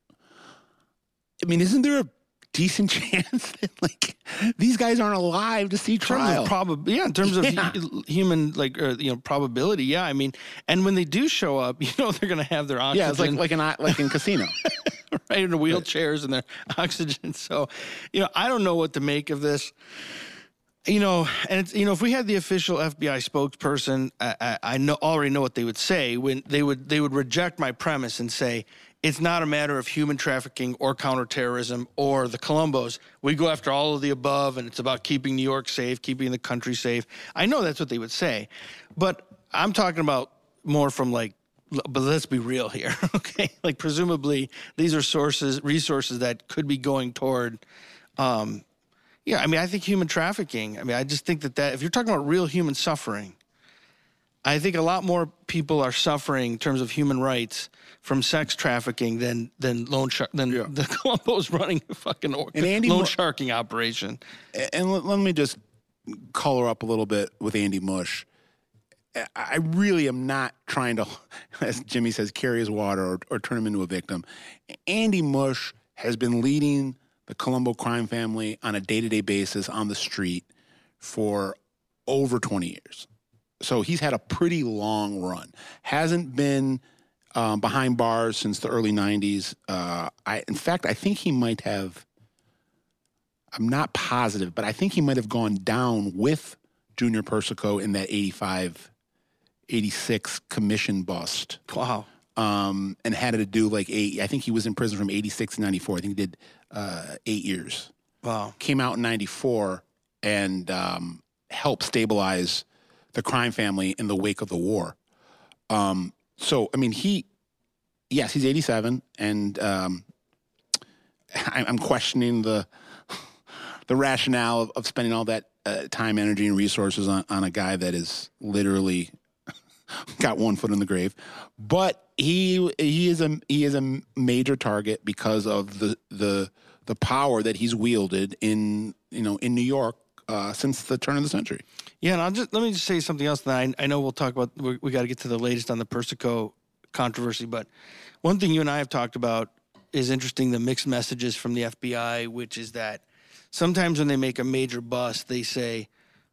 I mean, isn't there a decent chance that like these guys aren't alive to see trial? Probably, yeah. In terms of yeah. hu- human, like uh, you know, probability, yeah. I mean, and when they do show up, you know, they're going to have their oxygen. Yeah, it's like like in like in Casino, right? In the wheelchairs and their oxygen. So, you know, I don't know what to make of this. You know, and it's, you know, if we had the official F B I spokesperson, I, I, I know already know what they would say. When they would they would reject my premise and say, it's not a matter of human trafficking or counterterrorism or the Colombos. We go after all of the above, and it's about keeping New York safe, keeping the country safe. I know that's what they would say, but I'm talking about more from like, but let's be real here, okay? Like presumably these are sources, resources that could be going toward, um, yeah, I mean, I think human trafficking. I mean, I just think that that if you're talking about real human suffering, I think a lot more people are suffering in terms of human rights from sex trafficking than than loan shark than yeah. the Colombos running a fucking or- loan Mo- sharking operation. And let, let me just color up a little bit with Andy Mush. I really am not trying to, as Jimmy says, carry his water or, or turn him into a victim. Andy Mush has been leading the Colombo crime family on a day-to-day basis on the street for over twenty years. So he's had a pretty long run. Hasn't been um, behind bars since the early nineties. Uh, I, in fact, I think he might have, I'm not positive, but I think he might have gone down with Junior Persico in that eighty-five, eighty-six commission bust. Wow. Um, and had to do like eight, I think he was in prison from eighty-six to ninety-four. I think he did uh, eight years. Wow. Came out in ninety-four and um, helped stabilize the crime family in the wake of the war. Um, so, I mean, he, yes, he's eighty-seven, and um, I, I'm questioning the the rationale of, of spending all that uh, time, energy, and resources on, on a guy that is literally got one foot in the grave. But he he is a he is a major target because of the the the power that he's wielded in you know in New York uh, since the turn of the century. Yeah, and I'll just let me just say something else. That I, I know we'll talk about. We, we got to get to the latest on the Persico controversy, but one thing you and I have talked about is interesting: the mixed messages from the F B I, which is that sometimes when they make a major bust, they say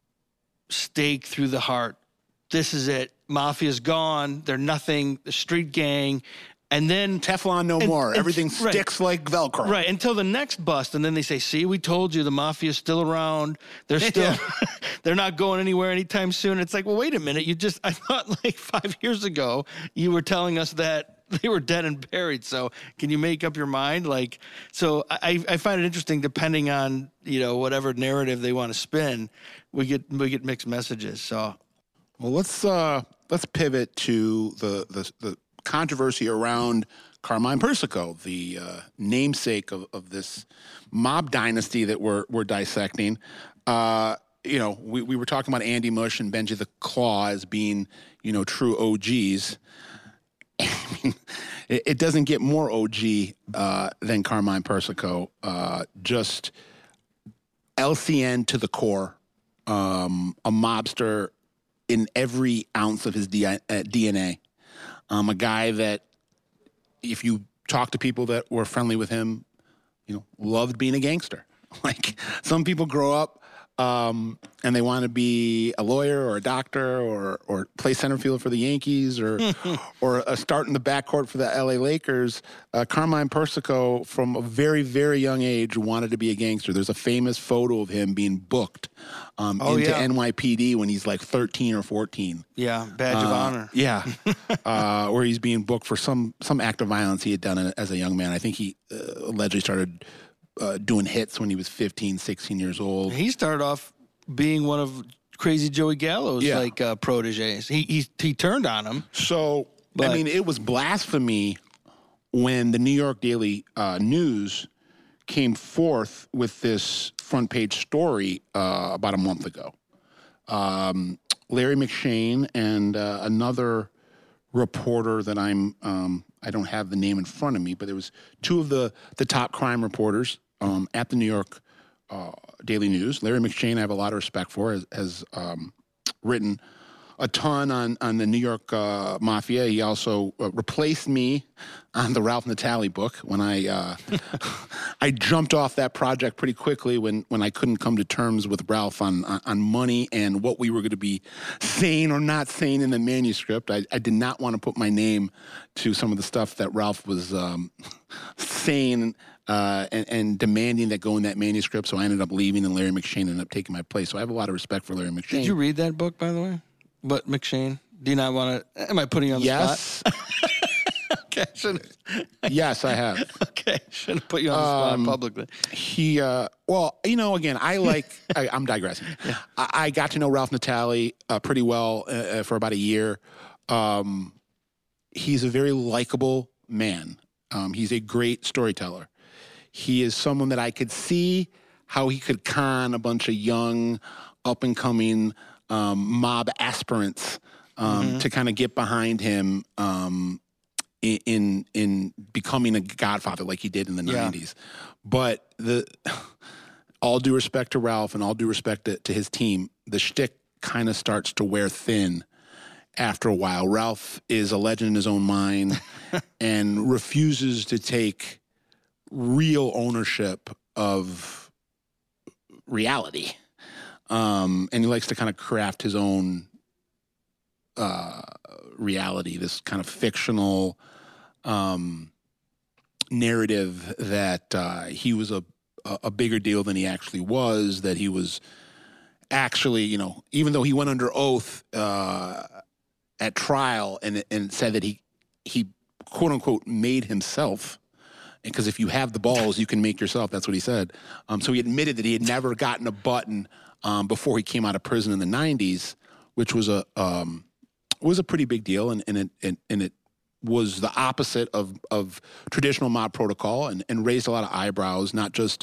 stake through the heart. This is it. Mafia's gone. They're nothing. The street gang. And then Teflon no and, more. and, Everything right, sticks like Velcro. Right, until the next bust. And then they say, see, we told you the Mafia's still around. They're still, Yeah. they're not going anywhere anytime soon. It's like, well, wait a minute. You just, I thought like five years ago, you were telling us that they were dead and buried. So can you make up your mind? Like, so I, I find it interesting, depending on, you know, whatever narrative they want to spin, we get, we get mixed messages. So. Well, let's uh, let's pivot to the, the the controversy around Carmine Persico, the uh, namesake of, of this mob dynasty that we're we're dissecting. Uh, you know, we, we were talking about Andy Mush and Benji the Claw as being you know true O Gs. I mean, it, it doesn't get more O G uh, than Carmine Persico. Uh, just L C N to the core, um, a mobster in every ounce of his D N A. Um, a guy that, if you talk to people that were friendly with him, you know, loved being a gangster. Like, some people grow up um, and they want to be a lawyer or a doctor or or play center field for the Yankees or or a start in the backcourt for the L A Lakers. Uh, Carmine Persico, from a very, very young age, wanted to be a gangster. There's a famous photo of him being booked um, oh, into yeah. N Y P D when he's like thirteen or fourteen. Yeah, badge uh, of honor. Yeah, uh, where he's being booked for some some act of violence he had done as a young man. I think he uh, allegedly started uh, doing hits when he was fifteen, sixteen years old. He started off being one of Crazy Joey Gallo's Yeah. like uh, proteges. He, he he turned on him. So, But- I mean, it was blasphemy when the New York Daily uh, News came forth with this front page story uh, about a month ago. Um, Larry McShane and uh, another reporter that I'm um, I don't have the name in front of me, but there was two of the the top crime reporters um, at the New York uh, Daily News. Larry McShane, I have a lot of respect for, has, has um, written a ton on, on the New York uh, Mafia. He also uh, replaced me on the Ralph Natale book when I uh, I jumped off that project pretty quickly when, when I couldn't come to terms with Ralph on, on, on money and what we were going to be saying or not saying in the manuscript. I, I did not want to put my name to some of the stuff that Ralph was um, saying uh, and, and demanding that go in that manuscript. So I ended up leaving, and Larry McShane ended up taking my place. So I have a lot of respect for Larry McShane. Did you read that book, by the way? But McShane, do you not want to? Am I putting you on the Yes. spot? Okay, I shouldn't. Yes, I have. Okay, shouldn't put you on the spot Um, publicly. He, uh, well, you know, again, I like, I, I'm digressing. I, I got to know Ralph Natale uh, pretty well uh, for about a year. Um, he's a very likable man. Um, he's a great storyteller. He is someone that I could see how he could con a bunch of young, up-and-coming um, mob aspirants um, Mm-hmm. to kind of get behind him um, in, in in becoming a godfather like he did in the Yeah. nineties. But the all due respect to Ralph and all due respect to, to his team, the shtick kind of starts to wear thin after a while. Ralph is a legend in his own mind and refuses to take real ownership of reality. Um, and he likes to kind of craft his own uh, reality, this kind of fictional um, narrative that uh, he was a, a bigger deal than he actually was, that he was actually, you know, even though he went under oath uh, at trial and and said that he he quote unquote made himself, because if you have the balls, you can make yourself. That's what he said. Um, so he admitted that he had never gotten a button um, before he came out of prison in the nineties, which was a um, was a pretty big deal, and and it and, and it was the opposite of of traditional mob protocol, and, and raised a lot of eyebrows, not just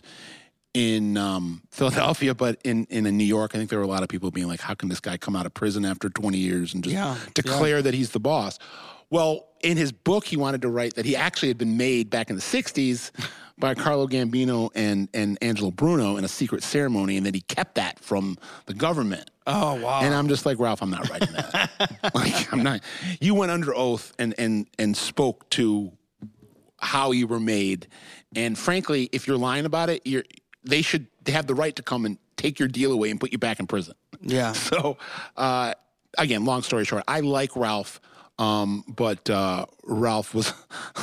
in um, Philadelphia, but in, in New York. I think there were a lot of people being like, how can this guy come out of prison after twenty years and just yeah, declare yeah. that he's the boss? Well, in his book, he wanted to write that he actually had been made back in the sixties by Carlo Gambino and, and Angelo Bruno in a secret ceremony, and that he kept that from the government. Oh, wow. And I'm just like, Ralph, I'm not writing that. Like, I'm not. You went under oath and, and, and spoke to how you were made. And frankly, if you're lying about it, you're they should they have the right to come and take your deal away and put you back in prison. Yeah. So, uh, again, long story short, I like Ralph, um, but uh, Ralph was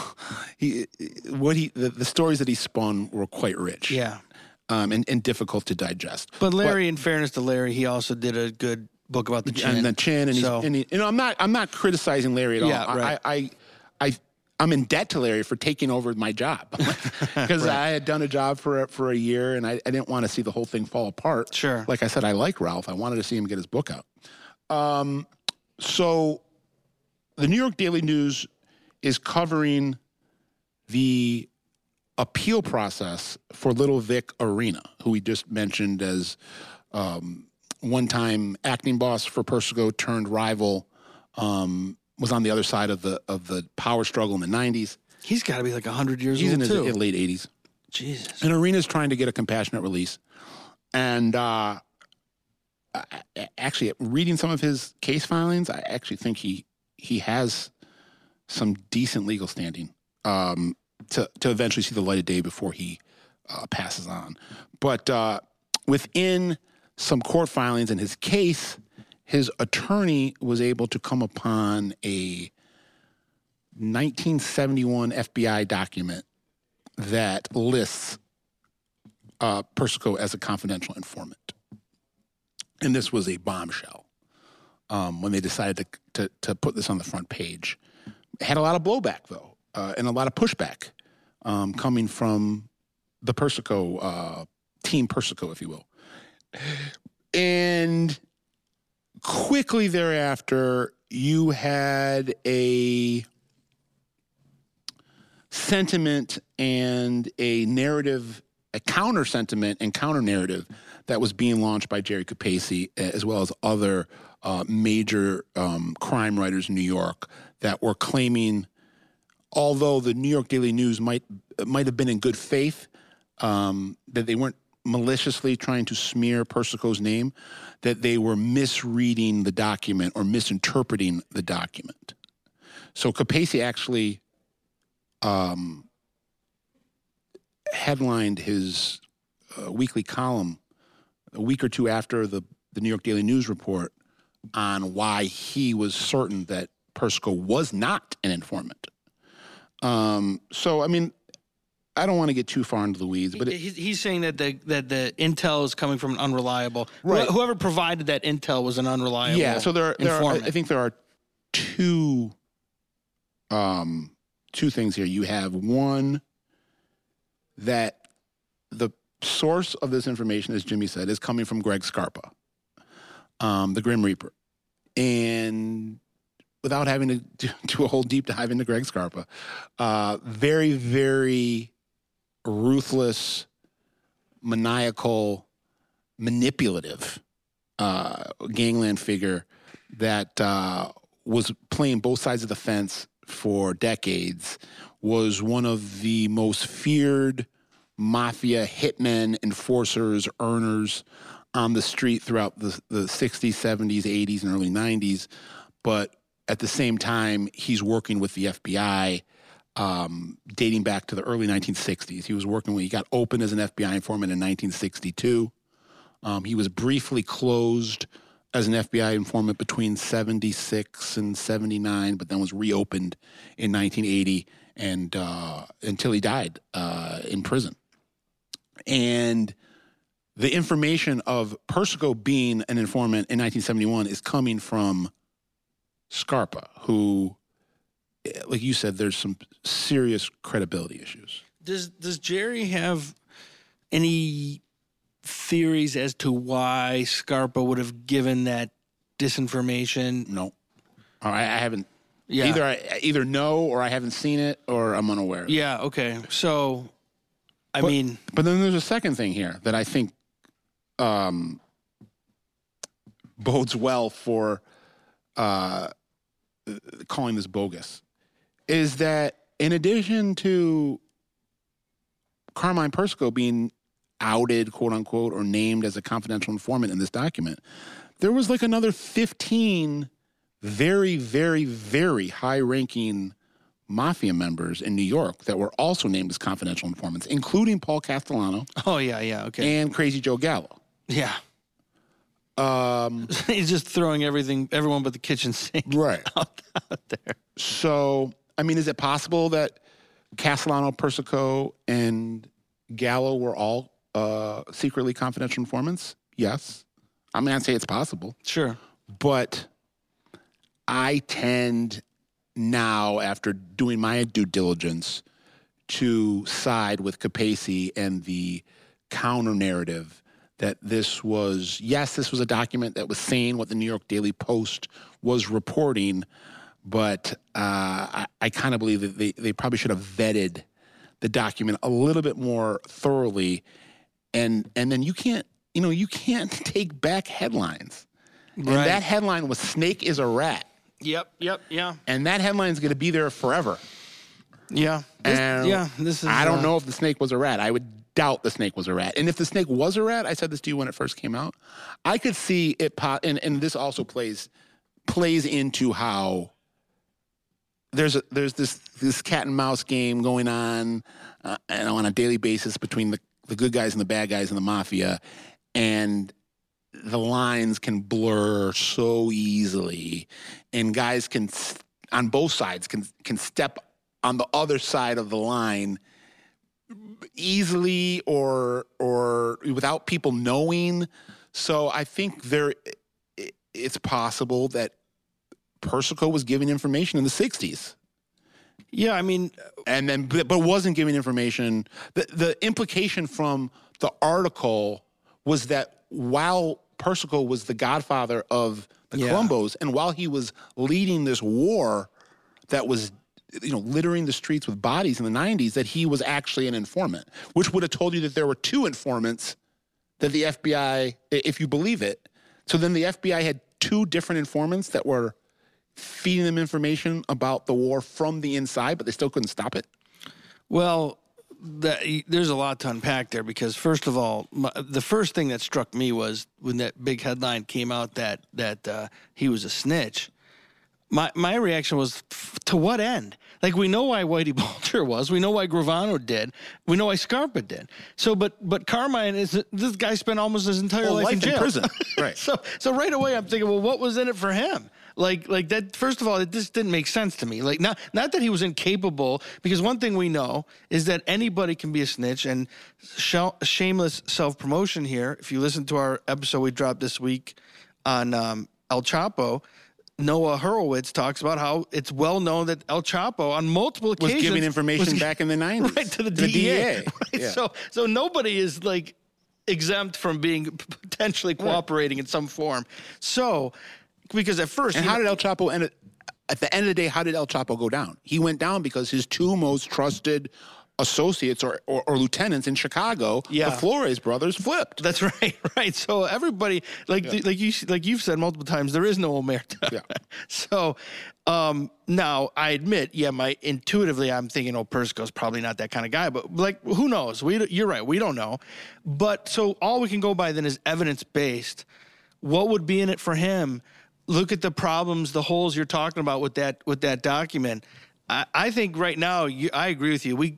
he what he the, the stories that he spun were quite rich. Yeah. Um, and, and difficult to digest. But Larry, but, in fairness to Larry, he also did a good book about the chin. And the chin, and, so. he's, and he, you know, I'm not I'm not criticizing Larry at all. Yeah, right. I, I I I'm in debt to Larry for taking over my job because right. I had done a job for for a year, and I, I didn't want to see the whole thing fall apart. Sure. Like I said, I like Ralph. I wanted to see him get his book out. Um, so the New York Daily News is covering the appeal process for Little Vic Orena, who we just mentioned as um, one-time acting boss for Persico turned rival. Um, was on the other side of the of the power struggle in the nineties. He's got to be like one hundred years He's old, in too. his late eighties. Jesus. And Orena's trying to get a compassionate release. And uh, actually, reading some of his case filings, I actually think he he has some decent legal standing um, to, to eventually see the light of day before he uh, passes on. But uh, within some court filings in his case, his attorney was able to come upon a nineteen seventy-one F B I document that lists uh, Persico as a confidential informant. And this was a bombshell um, when they decided to, to, to put this on the front page. It had a lot of blowback, though, uh, and a lot of pushback um, coming from the Persico, uh, Team Persico, if you will. And quickly thereafter, you had a sentiment and a narrative, a counter sentiment and counter narrative that was being launched by Jerry Capeci, as well as other uh, major um, crime writers in New York that were claiming, although the New York Daily News might might have been in good faith, um, that they weren't maliciously trying to smear Persico's name, that they were misreading the document or misinterpreting the document. So Capeci actually um, headlined his uh, weekly column a week or two after the, the New York Daily News report on why he was certain that Persico was not an informant. Um, so, I mean, I don't want to get too far into the weeds, but it, he's, he's saying that the that the intel is coming from an unreliable. Right. Wh- whoever provided that intel was an unreliable. Yeah. So there, there are, informant. I think there are two, um, two things here. You have one that the source of this information, as Jimmy said, is coming from Greg Scarpa, um, the Grim Reaper, and without having to do, do a whole deep dive into Greg Scarpa, uh, very, very ruthless, maniacal, manipulative uh, gangland figure that uh, was playing both sides of the fence for decades, was one of the most feared mafia hitmen, enforcers, earners on the street throughout the, the sixties, seventies, eighties, and early nineties. But at the same time, he's working with the F B I um, dating back to the early nineteen sixties. He was working when he got opened as an F B I informant in nineteen sixty-two. Um, he was briefly closed as an F B I informant between seventy-six and seventy-nine, but then was reopened in nineteen eighty and uh, until he died uh, in prison. And the information of Persico being an informant in nineteen seventy-one is coming from Scarpa, who, like you said, there's some serious credibility issues. Does Does Jerry have any theories as to why Scarpa would have given that disinformation? No, I, I haven't. Yeah. Either I either know or I haven't seen it or I'm unaware. Yeah. Okay. So, I but, mean, but then there's a second thing here that I think um, bodes well for uh, calling this bogus, is that in addition to Carmine Persico being outed, quote unquote, or named as a confidential informant in this document, there was like another fifteen very, very, very high-ranking mafia members in New York that were also named as confidential informants, including Paul Castellano. Oh, yeah, yeah, okay. And Crazy Joe Gallo. Yeah. Um, He's just throwing everything, everyone but the kitchen sink right. out, out there. So, I mean, is it possible that Castellano, Persico, and Gallo were all uh, secretly confidential informants? Yes. I mean, I'd say it's possible. Sure. But I tend now, after doing my due diligence, to side with Capacey and the counter narrative that this was, yes, this was a document that was saying what the New York Daily Post was reporting, but uh, I, I kind of believe that they, they probably should have vetted the document a little bit more thoroughly. And and then you can't, you know, you can't take back headlines. Right. And that headline was "Snake is a rat." Yep, yep, yeah. And that headline is going to be there forever. Yeah. This, and yeah, this is... I don't uh, know if the snake was a rat. I would doubt the snake was a rat. And if the snake was a rat, I said this to you when it first came out, I could see it pop, and, and this also plays plays into how there's a, there's this this cat and mouse game going on uh, and on a daily basis between the, the good guys and the bad guys in the mafia, and the lines can blur so easily, and guys can on both sides can can step on the other side of the line easily or or without people knowing. So I think there it's possible that Persico was giving information in the sixties. Yeah, I mean, and then but, but wasn't giving information. The the implication from the article was that while Persico was the godfather of the yeah. Colombos, and while he was leading this war that was, you know, littering the streets with bodies in the nineties, that he was actually an informant, which would have told you that there were two informants that the F B I, if you believe it. So then the F B I had two different informants that were feeding them information about the war from the inside, but they still couldn't stop it. Well, that, there's a lot to unpack there, because first of all, my, the first thing that struck me was when that big headline came out that that uh, he was a snitch. My my reaction was, to what end? Like, we know why Whitey Bulger was. We know why Gravano did. We know why Scarpa did. So, but but Carmine is this guy spent almost his entire well, life, life in jail. in prison, right? so so right away I'm thinking, well, what was in it for him? Like like that. First of all, it just didn't make sense to me. Like not not that he was incapable, because one thing we know is that anybody can be a snitch. And sh- shameless self promotion here. If you listen to our episode we dropped this week on um, El Chapo, Noah Horowitz talks about how it's well known that El Chapo on multiple occasions was giving information was, back in the nineties, right, to the, to the D E A. D E A. Right? Yeah. So so nobody is like exempt from being potentially cooperating right. in some form. So. Because at first, and how know, did El Chapo end? At the end of the day, how did El Chapo go down? He went down because his two most trusted associates or, or, or lieutenants in Chicago, yeah. the Flores brothers, flipped. That's right, right. So everybody, like yeah. like you like you've said multiple times, there is no omerta. Yeah. So um, now I admit, yeah, my intuitively I'm thinking, oh, Persico's probably not that kind of guy, but like who knows? We you're right, we don't know. But so all we can go by then is evidence based. What would be in it for him? Look at the problems, the holes you're talking about with that with that document. I, I think right now, you, I agree with you. We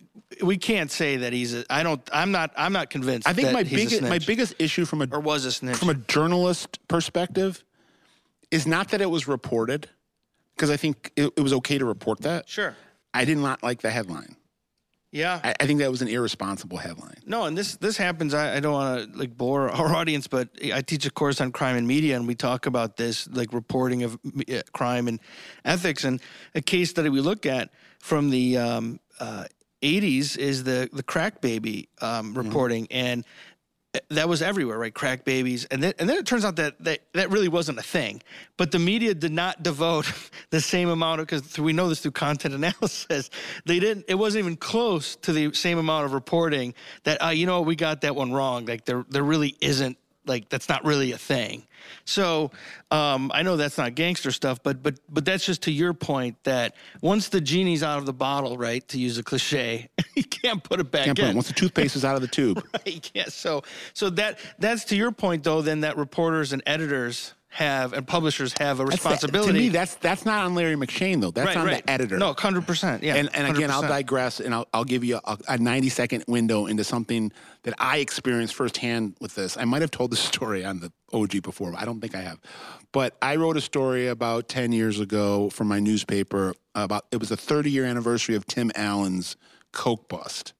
we can't say that he's. A, I don't. I'm not. I'm not convinced. I think that my he's biggest a snitch. my biggest issue from a or was a snitch from a journalist perspective is not that it was reported, because I think it, it was okay to report that. Sure. I did not like the headline. Yeah. I, I think that was an irresponsible headline. No, and this this happens. I, I don't want to like bore our audience, but I teach a course on crime and media, and we talk about this, like reporting of uh, crime and ethics. And a case study we look at from the um, uh, eighties is the the crack baby um, reporting, mm-hmm. and that was everywhere, right? Crack babies. And then, and then it turns out that, that that really wasn't a thing. But the media did not devote the same amount of, because we know this through content analysis, they didn't, it wasn't even close to the same amount of reporting that, uh, you know, we got that one wrong. Like there, there really isn't, like, that's not really a thing. So um, I know that's not gangster stuff, but but but that's just to your point that once the genie's out of the bottle, right, to use a cliche, you can't put it back can't in. Put it, once the toothpaste is out of the tube. Right, yeah. So so that that's to your point, though, then that reporters and editors have and publishers have a responsibility. That, to me, that's that's not on Larry McShane, though. That's right, on right. the editor. No, one hundred percent, yeah. And, and again, I'll digress, and I'll, I'll give you a, a ninety-second window into something that I experienced firsthand with this. I might have told this story on the O G before, but I don't think I have. But I wrote a story about ten years ago for my newspaper about, it was the thirty-year anniversary of Tim Allen's Coke bust.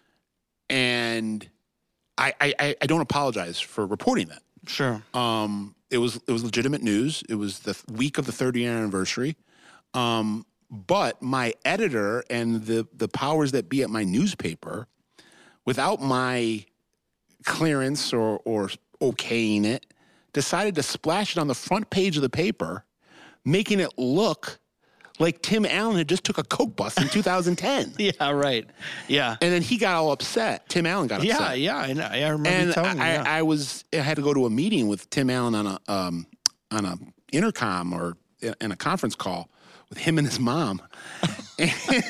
And I, I, I don't apologize for reporting that. Sure. Um, it was it was legitimate news. It was the week of the thirty-year anniversary. Um, but my editor and the the powers that be at my newspaper, without my clearance or or okaying it, decided to splash it on the front page of the paper, making it look like Tim Allen had just took a Coke bust in two thousand ten. Yeah, right. Yeah. And then he got all upset. Tim Allen got upset. Yeah, yeah. I, know. I remember and you telling me. I, Yeah. I was I had to go to a meeting with Tim Allen on a um, on a intercom or in a conference call with him and his mom. And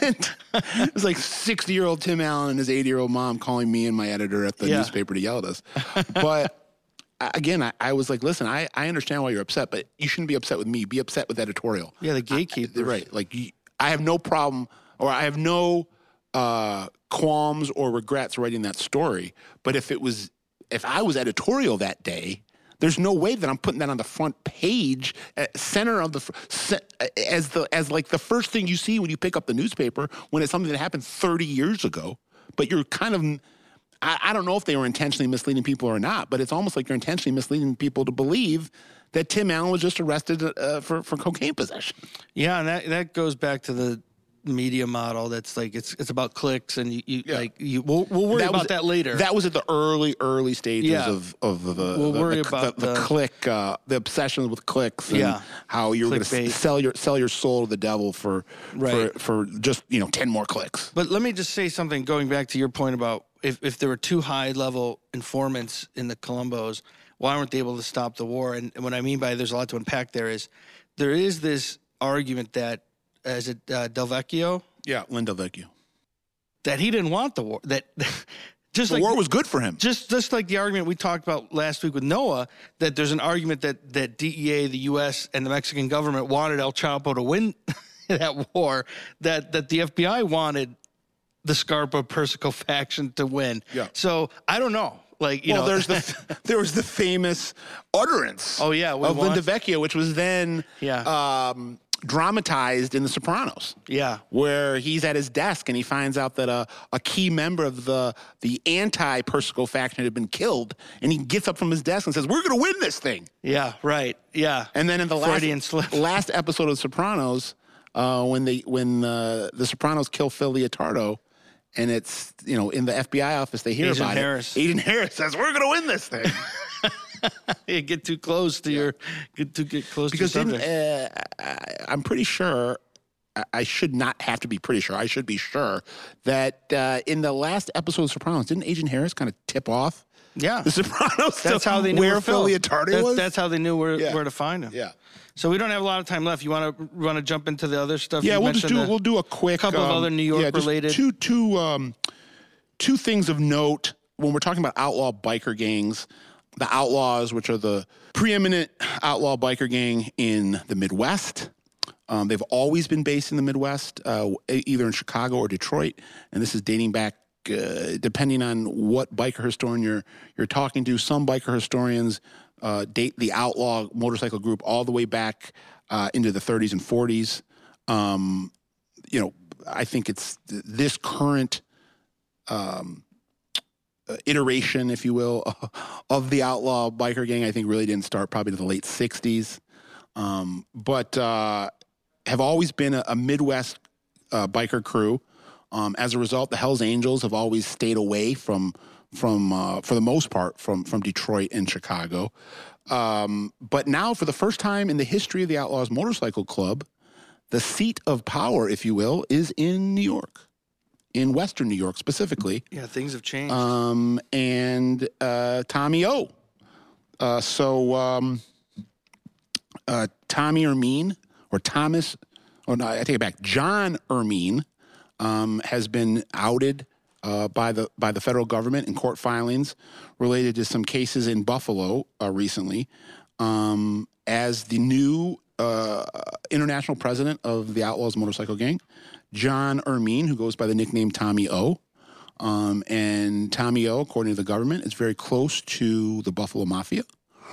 it was like sixty-year-old Tim Allen and his eighty-year-old mom calling me and my editor at the Yeah. newspaper to yell at us. But again, I, I was like, listen, I, I understand why you're upset, but you shouldn't be upset with me. Be upset with editorial. Yeah, the gatekeeper. Right. Like, you, I have no problem, or I have no uh, qualms or regrets writing that story. But if it was, if I was editorial that day, there's no way that I'm putting that on the front page, uh, center of the, as the as like the first thing you see when you pick up the newspaper when it's something that happened thirty years ago. But you're kind of, I, I don't know if they were intentionally misleading people or not, but it's almost like you're intentionally misleading people to believe that Tim Allen was just arrested uh, for, for cocaine possession. Yeah, and that, that goes back to the media model that's like it's it's about clicks and you, you yeah. like you we'll, we'll worry that about was, that later. That was at the early early stages yeah. of of the we'll the, worry the, about the, the, the click uh, the obsession with clicks and yeah. how you were going to sell your sell your soul to the devil for right. for for just you know ten more clicks. But let me just say something going back to your point about if if there were two high level informants in the Columbos, why weren't they able to stop the war? And, and what I mean by there's a lot to unpack there is there is this argument that is it uh, Del Vecchio? Yeah, Lynn Del Vecchio. That he didn't want the war. That just the like war was good for him. Just just like the argument we talked about last week with Noah, that there's an argument that that D E A, the U S, and the Mexican government wanted El Chapo to win that war. That that the F B I wanted the Scarpa Persico faction to win. Yeah. So I don't know. Like you well, know, there's the there was the famous utterance. Oh yeah, of Lynn Del Vecchio, which was then yeah. Um, dramatized in The Sopranos. Yeah. Where he's at his desk and he finds out that a, a key member of the the anti-Persico faction had been killed, and he gets up from his desk and says, "We're going to win this thing." Yeah, right. Yeah. And then in the last, last episode of The Sopranos, uh, when they when uh, the Sopranos kill Phil Leotardo, and it's, you know, in the F B I office, they hear Agent about Harris. it. Agent Harris says, "We're going to win this thing." You get too close to yeah. your get to get close because to your subject. Uh, I'm pretty sure I should not have to be pretty sure. I should be sure that uh, in the last episode of Sopranos, didn't Agent Harris kind of tip off? Yeah, The Sopranos. That's how they knew where where Phil Leotardo that's, was. That's how they knew where yeah. where to find him. Yeah. So we don't have a lot of time left. You want to want to jump into the other stuff? Yeah, you we'll just do the, we'll do a quick couple um, of other New York yeah, just related two two um, two things of note when we're talking about outlaw biker gangs. The Outlaws, which are the preeminent outlaw biker gang in the Midwest. Um, they've always been based in the Midwest, uh, either in Chicago or Detroit. And this is dating back, uh, depending on what biker historian you're, you're talking to. Some biker historians uh, date the outlaw motorcycle group all the way back uh, into the thirties and forties. Um, you know, I think it's this current um, iteration, if you will, of the outlaw biker gang. I think really didn't start probably to the late sixties, um, but uh, have always been a, a Midwest uh, biker crew. Um, as a result, the Hells Angels have always stayed away from from uh, for the most part from from Detroit and Chicago. Um, but now, for the first time in the history of the Outlaws Motorcycle Club, the seat of power, if you will, is in New York, in Western New York specifically. Yeah, things have changed. Um, and uh, Tommy O. Uh, so um, uh, Tommy Ermine, or Thomas, or no, I take it back, John Ermine, um, has been outed Uh, by the by the federal government in court filings related to some cases in Buffalo uh, recently, um, as the new uh, international president of the Outlaws Motorcycle Gang, John Ermine, who goes by the nickname Tommy O. Um, and Tommy O, according to the government, is very close to the Buffalo Mafia,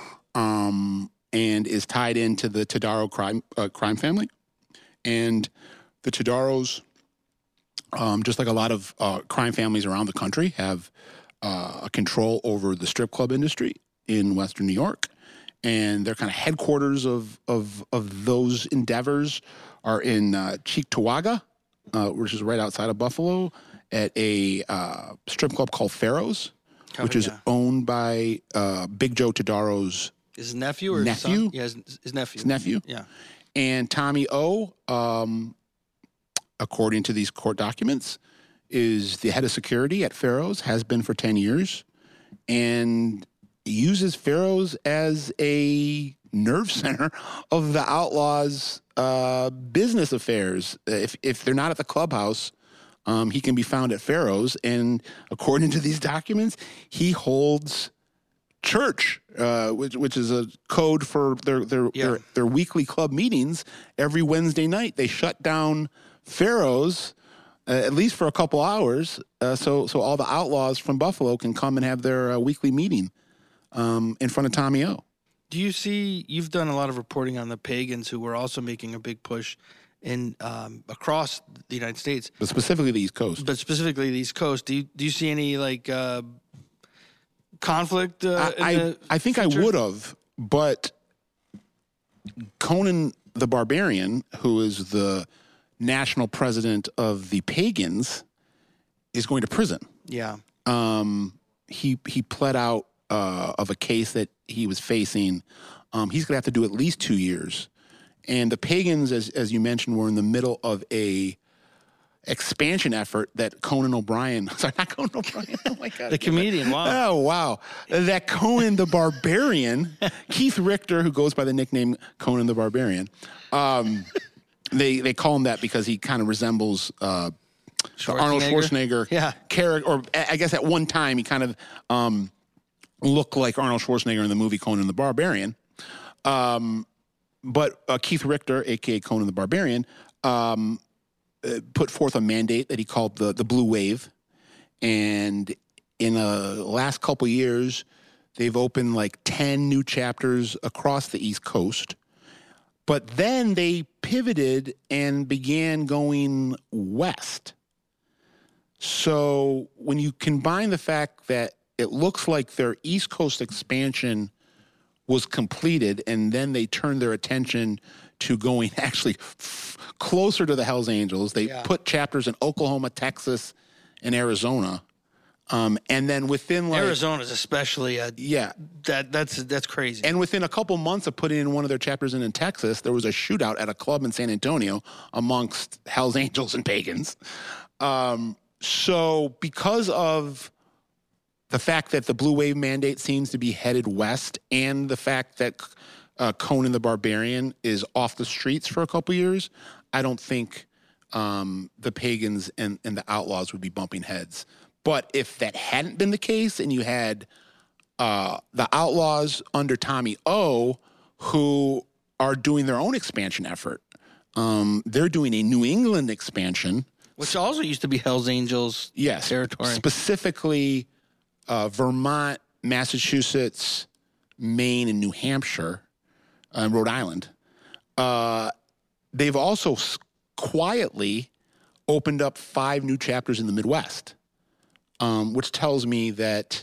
um, and is tied into the Todaro crime uh, crime family, and the Todaros. Um, just like a lot of uh, crime families around the country have uh, a control over the strip club industry in Western New York, and their kind of headquarters of of of those endeavors are in uh, Cheektowaga, uh, which is right outside of Buffalo, at a uh, strip club called Pharaoh's, Oh, which is yeah. owned by uh, Big Joe Todaro's His nephew or nephew? His son? Yeah, his, his nephew. his nephew, Yeah. and Tommy O. Um, according to these court documents, is the head of security at Pharaoh's, has been for ten years, and uses Pharaoh's as a nerve center of the Outlaws' uh, business affairs. If if they're not at the clubhouse, um, he can be found at Pharaoh's, and according to these documents, he holds church, uh, which which is a code for their their, Yeah. their their weekly club meetings every Wednesday night. They shut down Pharaoh's, uh, at least for a couple hours, uh, so so all the outlaws from Buffalo can come and have their uh, weekly meeting um, in front of Tommy O. Do you see, you've done a lot of reporting on the Pagans, who were also making a big push in um, across the United States, But specifically the East Coast. but specifically the East Coast. Do you, do you see any like uh, conflict? Uh, in I, the I, I think future? I would have, but Conan the Barbarian, who is the national president of the Pagans, is going to prison. Yeah. Um, he he pled out uh, of a case that he was facing. Um, he's going to have to do at least two years. And the Pagans, as as you mentioned, were in the middle of a expansion effort that Conan O'Brien, sorry, not Conan O'Brien, oh my God. The comedian, wow. Oh, wow. That Conan the Barbarian, Keith Richter, who goes by the nickname Conan the Barbarian, um, they they call him that because he kind of resembles uh, Arnold Schwarzenegger Yeah. character, or I guess at one time he kind of um, looked like Arnold Schwarzenegger in the movie Conan the Barbarian. Um, but uh, Keith Richter, a k a. Conan the Barbarian, um, uh, put forth a mandate that he called the, the Blue Wave. And in the last couple of years, they've opened like ten new chapters across the East Coast. But then they pivoted and began going west. So when you combine the fact that it looks like their East Coast expansion was completed, and then they turned their attention to going actually f- closer to the Hells Angels. They Yeah. put chapters in Oklahoma, Texas, and Arizona. Um, and then within like... Arizona's especially a, Yeah. that that's that's crazy. And within a couple months of putting in one of their chapters in, in Texas, there was a shootout at a club in San Antonio amongst Hells Angels and Pagans. Um, so because of the fact that the Blue Wave mandate seems to be headed west, and the fact that uh, Conan the Barbarian is off the streets for a couple years, I don't think um, the Pagans and, and the Outlaws would be bumping heads. But if that hadn't been the case, and you had uh, the Outlaws under Tommy O, who are doing their own expansion effort, um, they're doing a New England expansion. Which also used to be Hells Angels Yes, territory. specifically uh, Vermont, Massachusetts, Maine, and New Hampshire, and Rhode Island. Uh, they've also s- quietly opened up five new chapters in the Midwest, um, which tells me that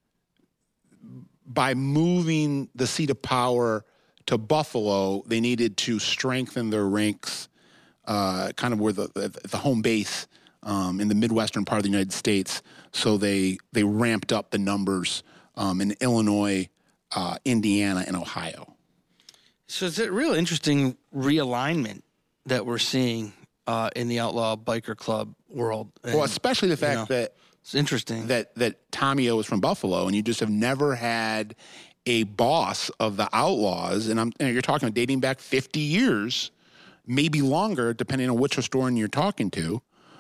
by moving the seat of power to Buffalo, they needed to strengthen their ranks, uh, kind of where the, the, the home base um, in the Midwestern part of the United States. So they they ramped up the numbers um, in Illinois, uh, Indiana, and Ohio. So it's a real interesting realignment that we're seeing uh, in the outlaw biker club world. And, Well, especially the fact you know, that it's interesting. that that Tommy O is from Buffalo, and you just have never had a boss of the Outlaws, and I'm and you're talking about dating back fifty years, maybe longer, depending on which historian you're talking to.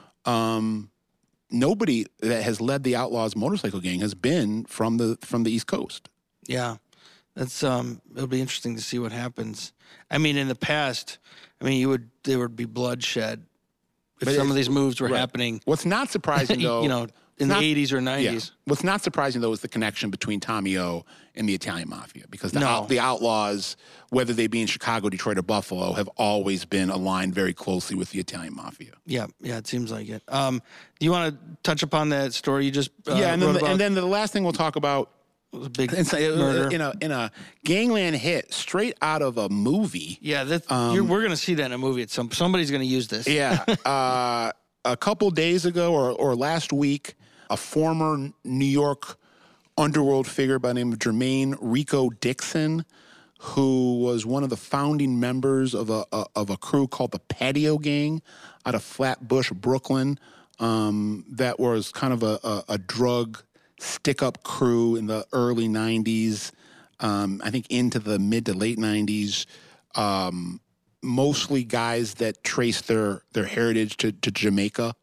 Um, nobody that has led the Outlaws motorcycle gang has been from the from the East Coast. Yeah, that's um. It'll be interesting to see what happens. I mean, in the past, I mean, you would there would be bloodshed if But some it- of these moves were right. happening. What's not surprising though, you know, in not- the eighties or yeah, nineties. what's not surprising though is the connection between Tommy O and the Italian Mafia, because the No. out, the Outlaws, whether they be in Chicago, Detroit, or Buffalo, have always been aligned very closely with the Italian Mafia. Yeah, yeah, it seems like it. Um, do you want to touch upon that story you just uh, yeah, and then wrote the, about? and then the last thing we'll talk about the big it's, uh, murder. in a in a gangland hit straight out of a movie. yeah, that um, you're, we're going to see that in a movie. At some somebody's going to use this. Yeah, uh, a couple days ago or or last week, a former New York underworld figure by the name of Jermaine Rico Dixon, who was one of the founding members of a, a of a crew called the Patio Gang out of Flatbush, Brooklyn, um, that was kind of a, a, a drug stick-up crew in the early nineties, um, I think into the mid to late nineties, um, mostly guys that traced their, their heritage to, to Jamaica.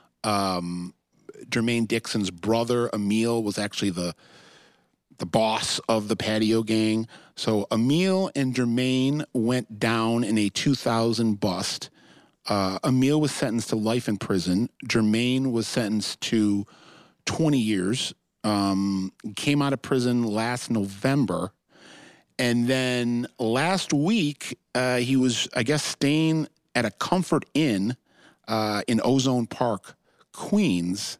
Um, Jermaine Dixon's brother, Emil, was actually the the boss of the Patio Gang. So Emil and Jermaine went down in a two thousand bust. Uh, Emil was sentenced to life in prison. Jermaine was sentenced to twenty years. Um, came out of prison last November. And then last week, uh, he was, I guess, staying at a Comfort Inn uh, in Ozone Park, Queens.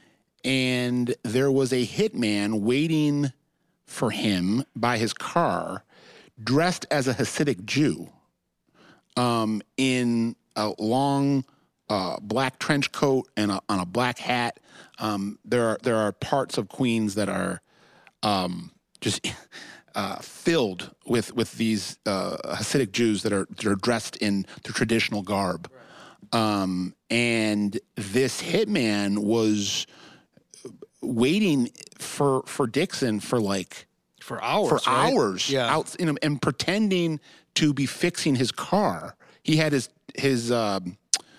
And there was a hitman waiting for him by his car, dressed as a Hasidic Jew, um, in a long uh, black trench coat and a, on a black hat. Um, there are there are parts of Queens that are um, just uh, filled with with these uh, Hasidic Jews that are that are dressed in the traditional garb, um, and this hitman was waiting for for Dixon for like for hours. for right? hours, Yeah. out, you know, and pretending to be fixing his car. He had his his um,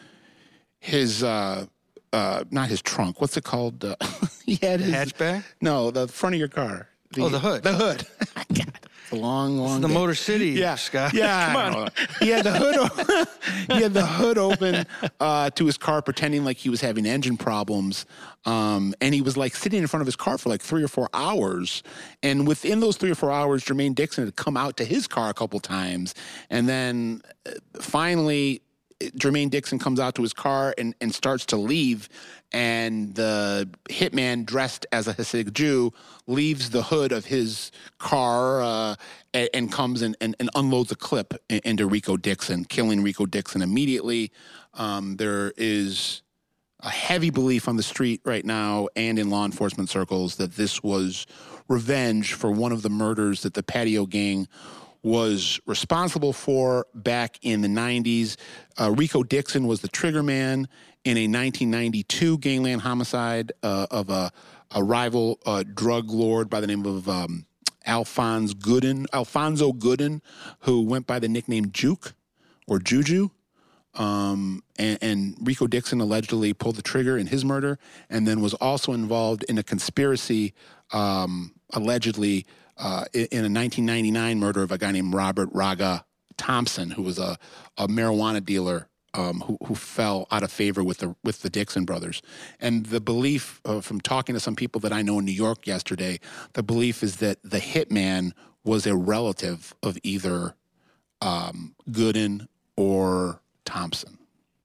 his uh, uh, not his trunk. What's it called? Uh, he had his Hatchback? No, the front of your car. Oh, the hood. The hood. God, it's a long, long. the day. Motor City, Yeah, Scott. Yeah, Come I on. know. He had the hood. o- he had the hood open uh, to his car, pretending like he was having engine problems. Um, and he was like sitting in front of his car for like three or four hours. And within those three or four hours, Jermaine Dixon had come out to his car a couple times, and then uh, finally, Jermaine Dixon comes out to his car and, and starts to leave, and the hitman dressed as a Hasidic Jew leaves the hood of his car uh, and, and comes and, and, and unloads a clip in, into Rico Dixon, killing Rico Dixon immediately. Um, there is a heavy belief on the street right now and in law enforcement circles that this was revenge for one of the murders that the Patio Gang was responsible for back in the nineties. Uh, Rico Dixon was the trigger man in a nineteen ninety-two gangland homicide uh, of a, a rival uh, drug lord by the name of um, Alphonse Gooden, Alfonso Gooden, who went by the nickname Juke or Juju. Um, and, and Rico Dixon allegedly pulled the trigger in his murder, and then was also involved in a conspiracy, um, allegedly, uh, in, in a nineteen ninety-nine murder of a guy named Robert Raga Thompson, who was a, a marijuana dealer um, who, who fell out of favor with the with the Dixon brothers. And the belief, uh, from talking to some people that I know in New York yesterday, the belief is that the hitman was a relative of either um, Gooden or Thompson.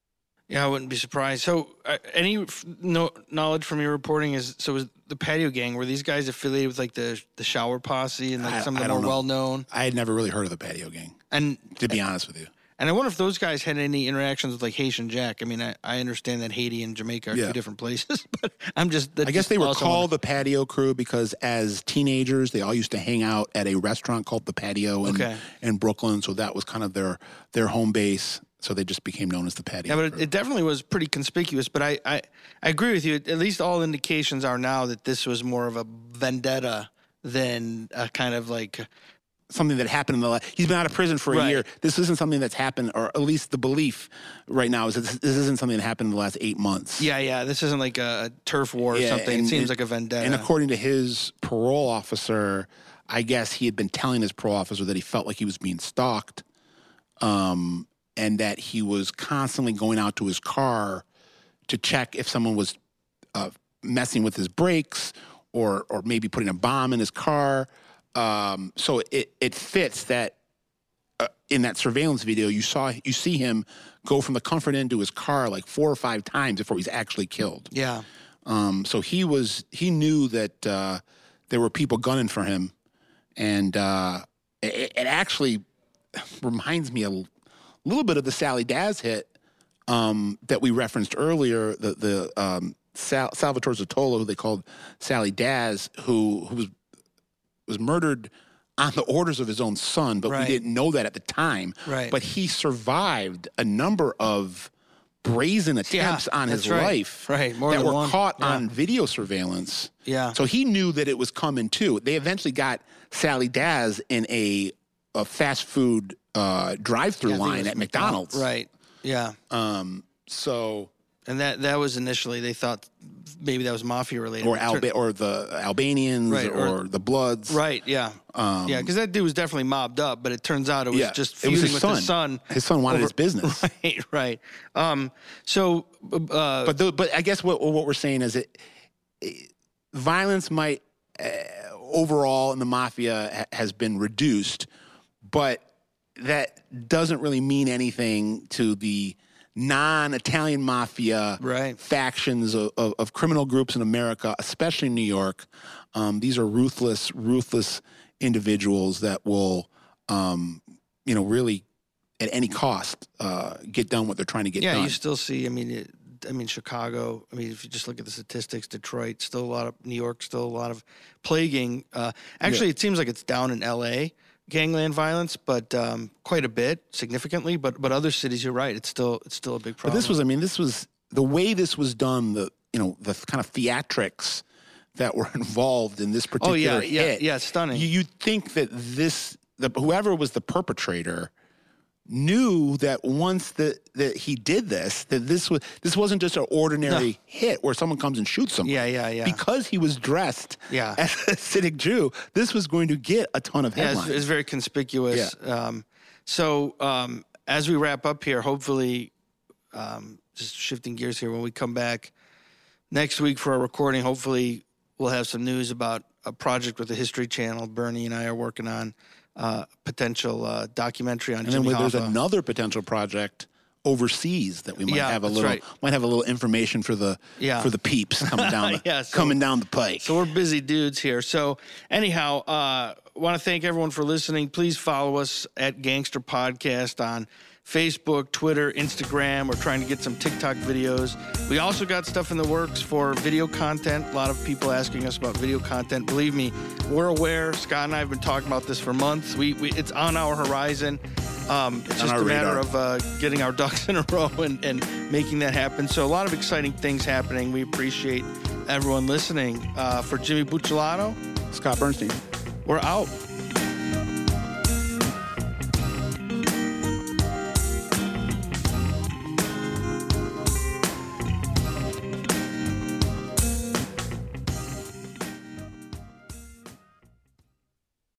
Yeah, I wouldn't be surprised. So, uh, any f- no, knowledge from your reporting is so was the patio gang, were these guys affiliated with like the the Shower Posse and like I, some of I the more don't know. well known? I had never really heard of the Patio Gang, And to be honest with you. and I wonder if those guys had any interactions with like Haitian Jack. I mean, I, I understand that Haiti and Jamaica are Yeah. two different places, but I'm just. I guess they were called the Patio Crew because as teenagers, they all used to hang out at a restaurant called the Patio in, Okay. in Brooklyn. So that was kind of their their home base. So they just became known as the Patio Yeah, but Crew. it, it definitely was pretty conspicuous. But I, I, I agree with you. At least all indications are now that this was more of a vendetta than a kind of like. Something that happened in the last, he's been out of prison for a Right. year. This isn't something that's happened, or at least the belief right now is that this, this isn't something that happened in the last eight months. Yeah, yeah. This isn't like a, a turf war or Yeah, something. and- It seems and- like a vendetta. And according to his parole officer, I guess he had been telling his parole officer that he felt like he was being stalked, um, and that he was constantly going out to his car to check if someone was uh, messing with his brakes or or maybe putting a bomb in his car. Um, so it it fits that uh, in that surveillance video you saw you see him go from the comfort inn to his car like four or five times before he's actually killed. yeah. Um, so he was he knew that uh, there were people gunning for him, and uh, it, it actually reminds me a little bit of the Sally Daz hit um, that we referenced earlier. The the um, Sal, Salvatore Zotola, who they called Sally Daz, who who was was murdered on the orders of his own son, but Right. we didn't know that at the time. Right. But he survived a number of brazen attempts on his that's right. life Right, more that than were one. caught Yeah. on video surveillance. Yeah. So he knew that it was coming too. They eventually got Sally Daz in a, a fast food uh, drive-through Yeah, I think it line was at McDonald's. Right. Yeah. Um, so And that that was initially they thought maybe that was mafia related. or It turned- Alba- or the Albanians Right, or, or- the Bloods. Right. Yeah. Um, yeah, because that dude was definitely mobbed up, but it turns out it was Yeah, just it was feuding his with son. his son. His son wanted his business. Right. Right. Um. So. Uh, But the, but I guess what what we're saying is it, it violence might uh, overall in the mafia ha- has been reduced, but that doesn't really mean anything to the non-Italian mafia Right. factions of, of, of criminal groups in America, especially in New York. Um, these are ruthless, ruthless individuals that will, um, you know, really at any cost uh, get done what they're trying to get yeah, done. you still see. I mean, it, I mean, Chicago. I mean, if you just look at the statistics, Detroit, still a lot of New York, still a lot of plaguing. Uh, actually, it seems like it's down in L A gangland violence, but um, quite a bit, significantly. But but other cities, you're right. It's still it's still a big problem. But this was, I mean, this was the way this was done. The you know the kind of theatrics that were involved in this particular oh yeah, yeah, hit. yeah, stunning. You, you'd think that this, the, whoever was the perpetrator, knew that once that that he did this, that this was this wasn't just an ordinary No. hit where someone comes and shoots someone. Yeah, yeah, yeah. Because he was dressed Yeah. as a Hasidic Jew, this was going to get a ton of Yeah, headlines. it's, it's very conspicuous. Um, so um, as we wrap up here, hopefully, um, just shifting gears here, when we come back next week for our recording, hopefully we'll have some news about a project with the History Channel. Bernie and I are working on uh, potential uh, documentary on and then Jimmy there's Hoffa. another potential project overseas that we might Yeah, have a that's little right. might have a little information for the Yeah. for the peeps coming down the, Yeah, so- coming down the pike. So we're busy dudes here. So anyhow, uh, want to thank everyone for listening. Please follow us at Gangster Podcast on Facebook, Twitter, Instagram. We're trying to get some TikTok videos. We also got stuff in the works for video content. A lot of people asking us about video content. Believe me, we're aware. Scott and I have been talking about this for months. We, we it's on our horizon. Um, it's On just our a matter radar. of uh, getting our ducks in a row and, and making that happen. So a lot of exciting things happening. We appreciate everyone listening. Uh, for Jimmy Bucciolato, Scott Bernstein. we're out.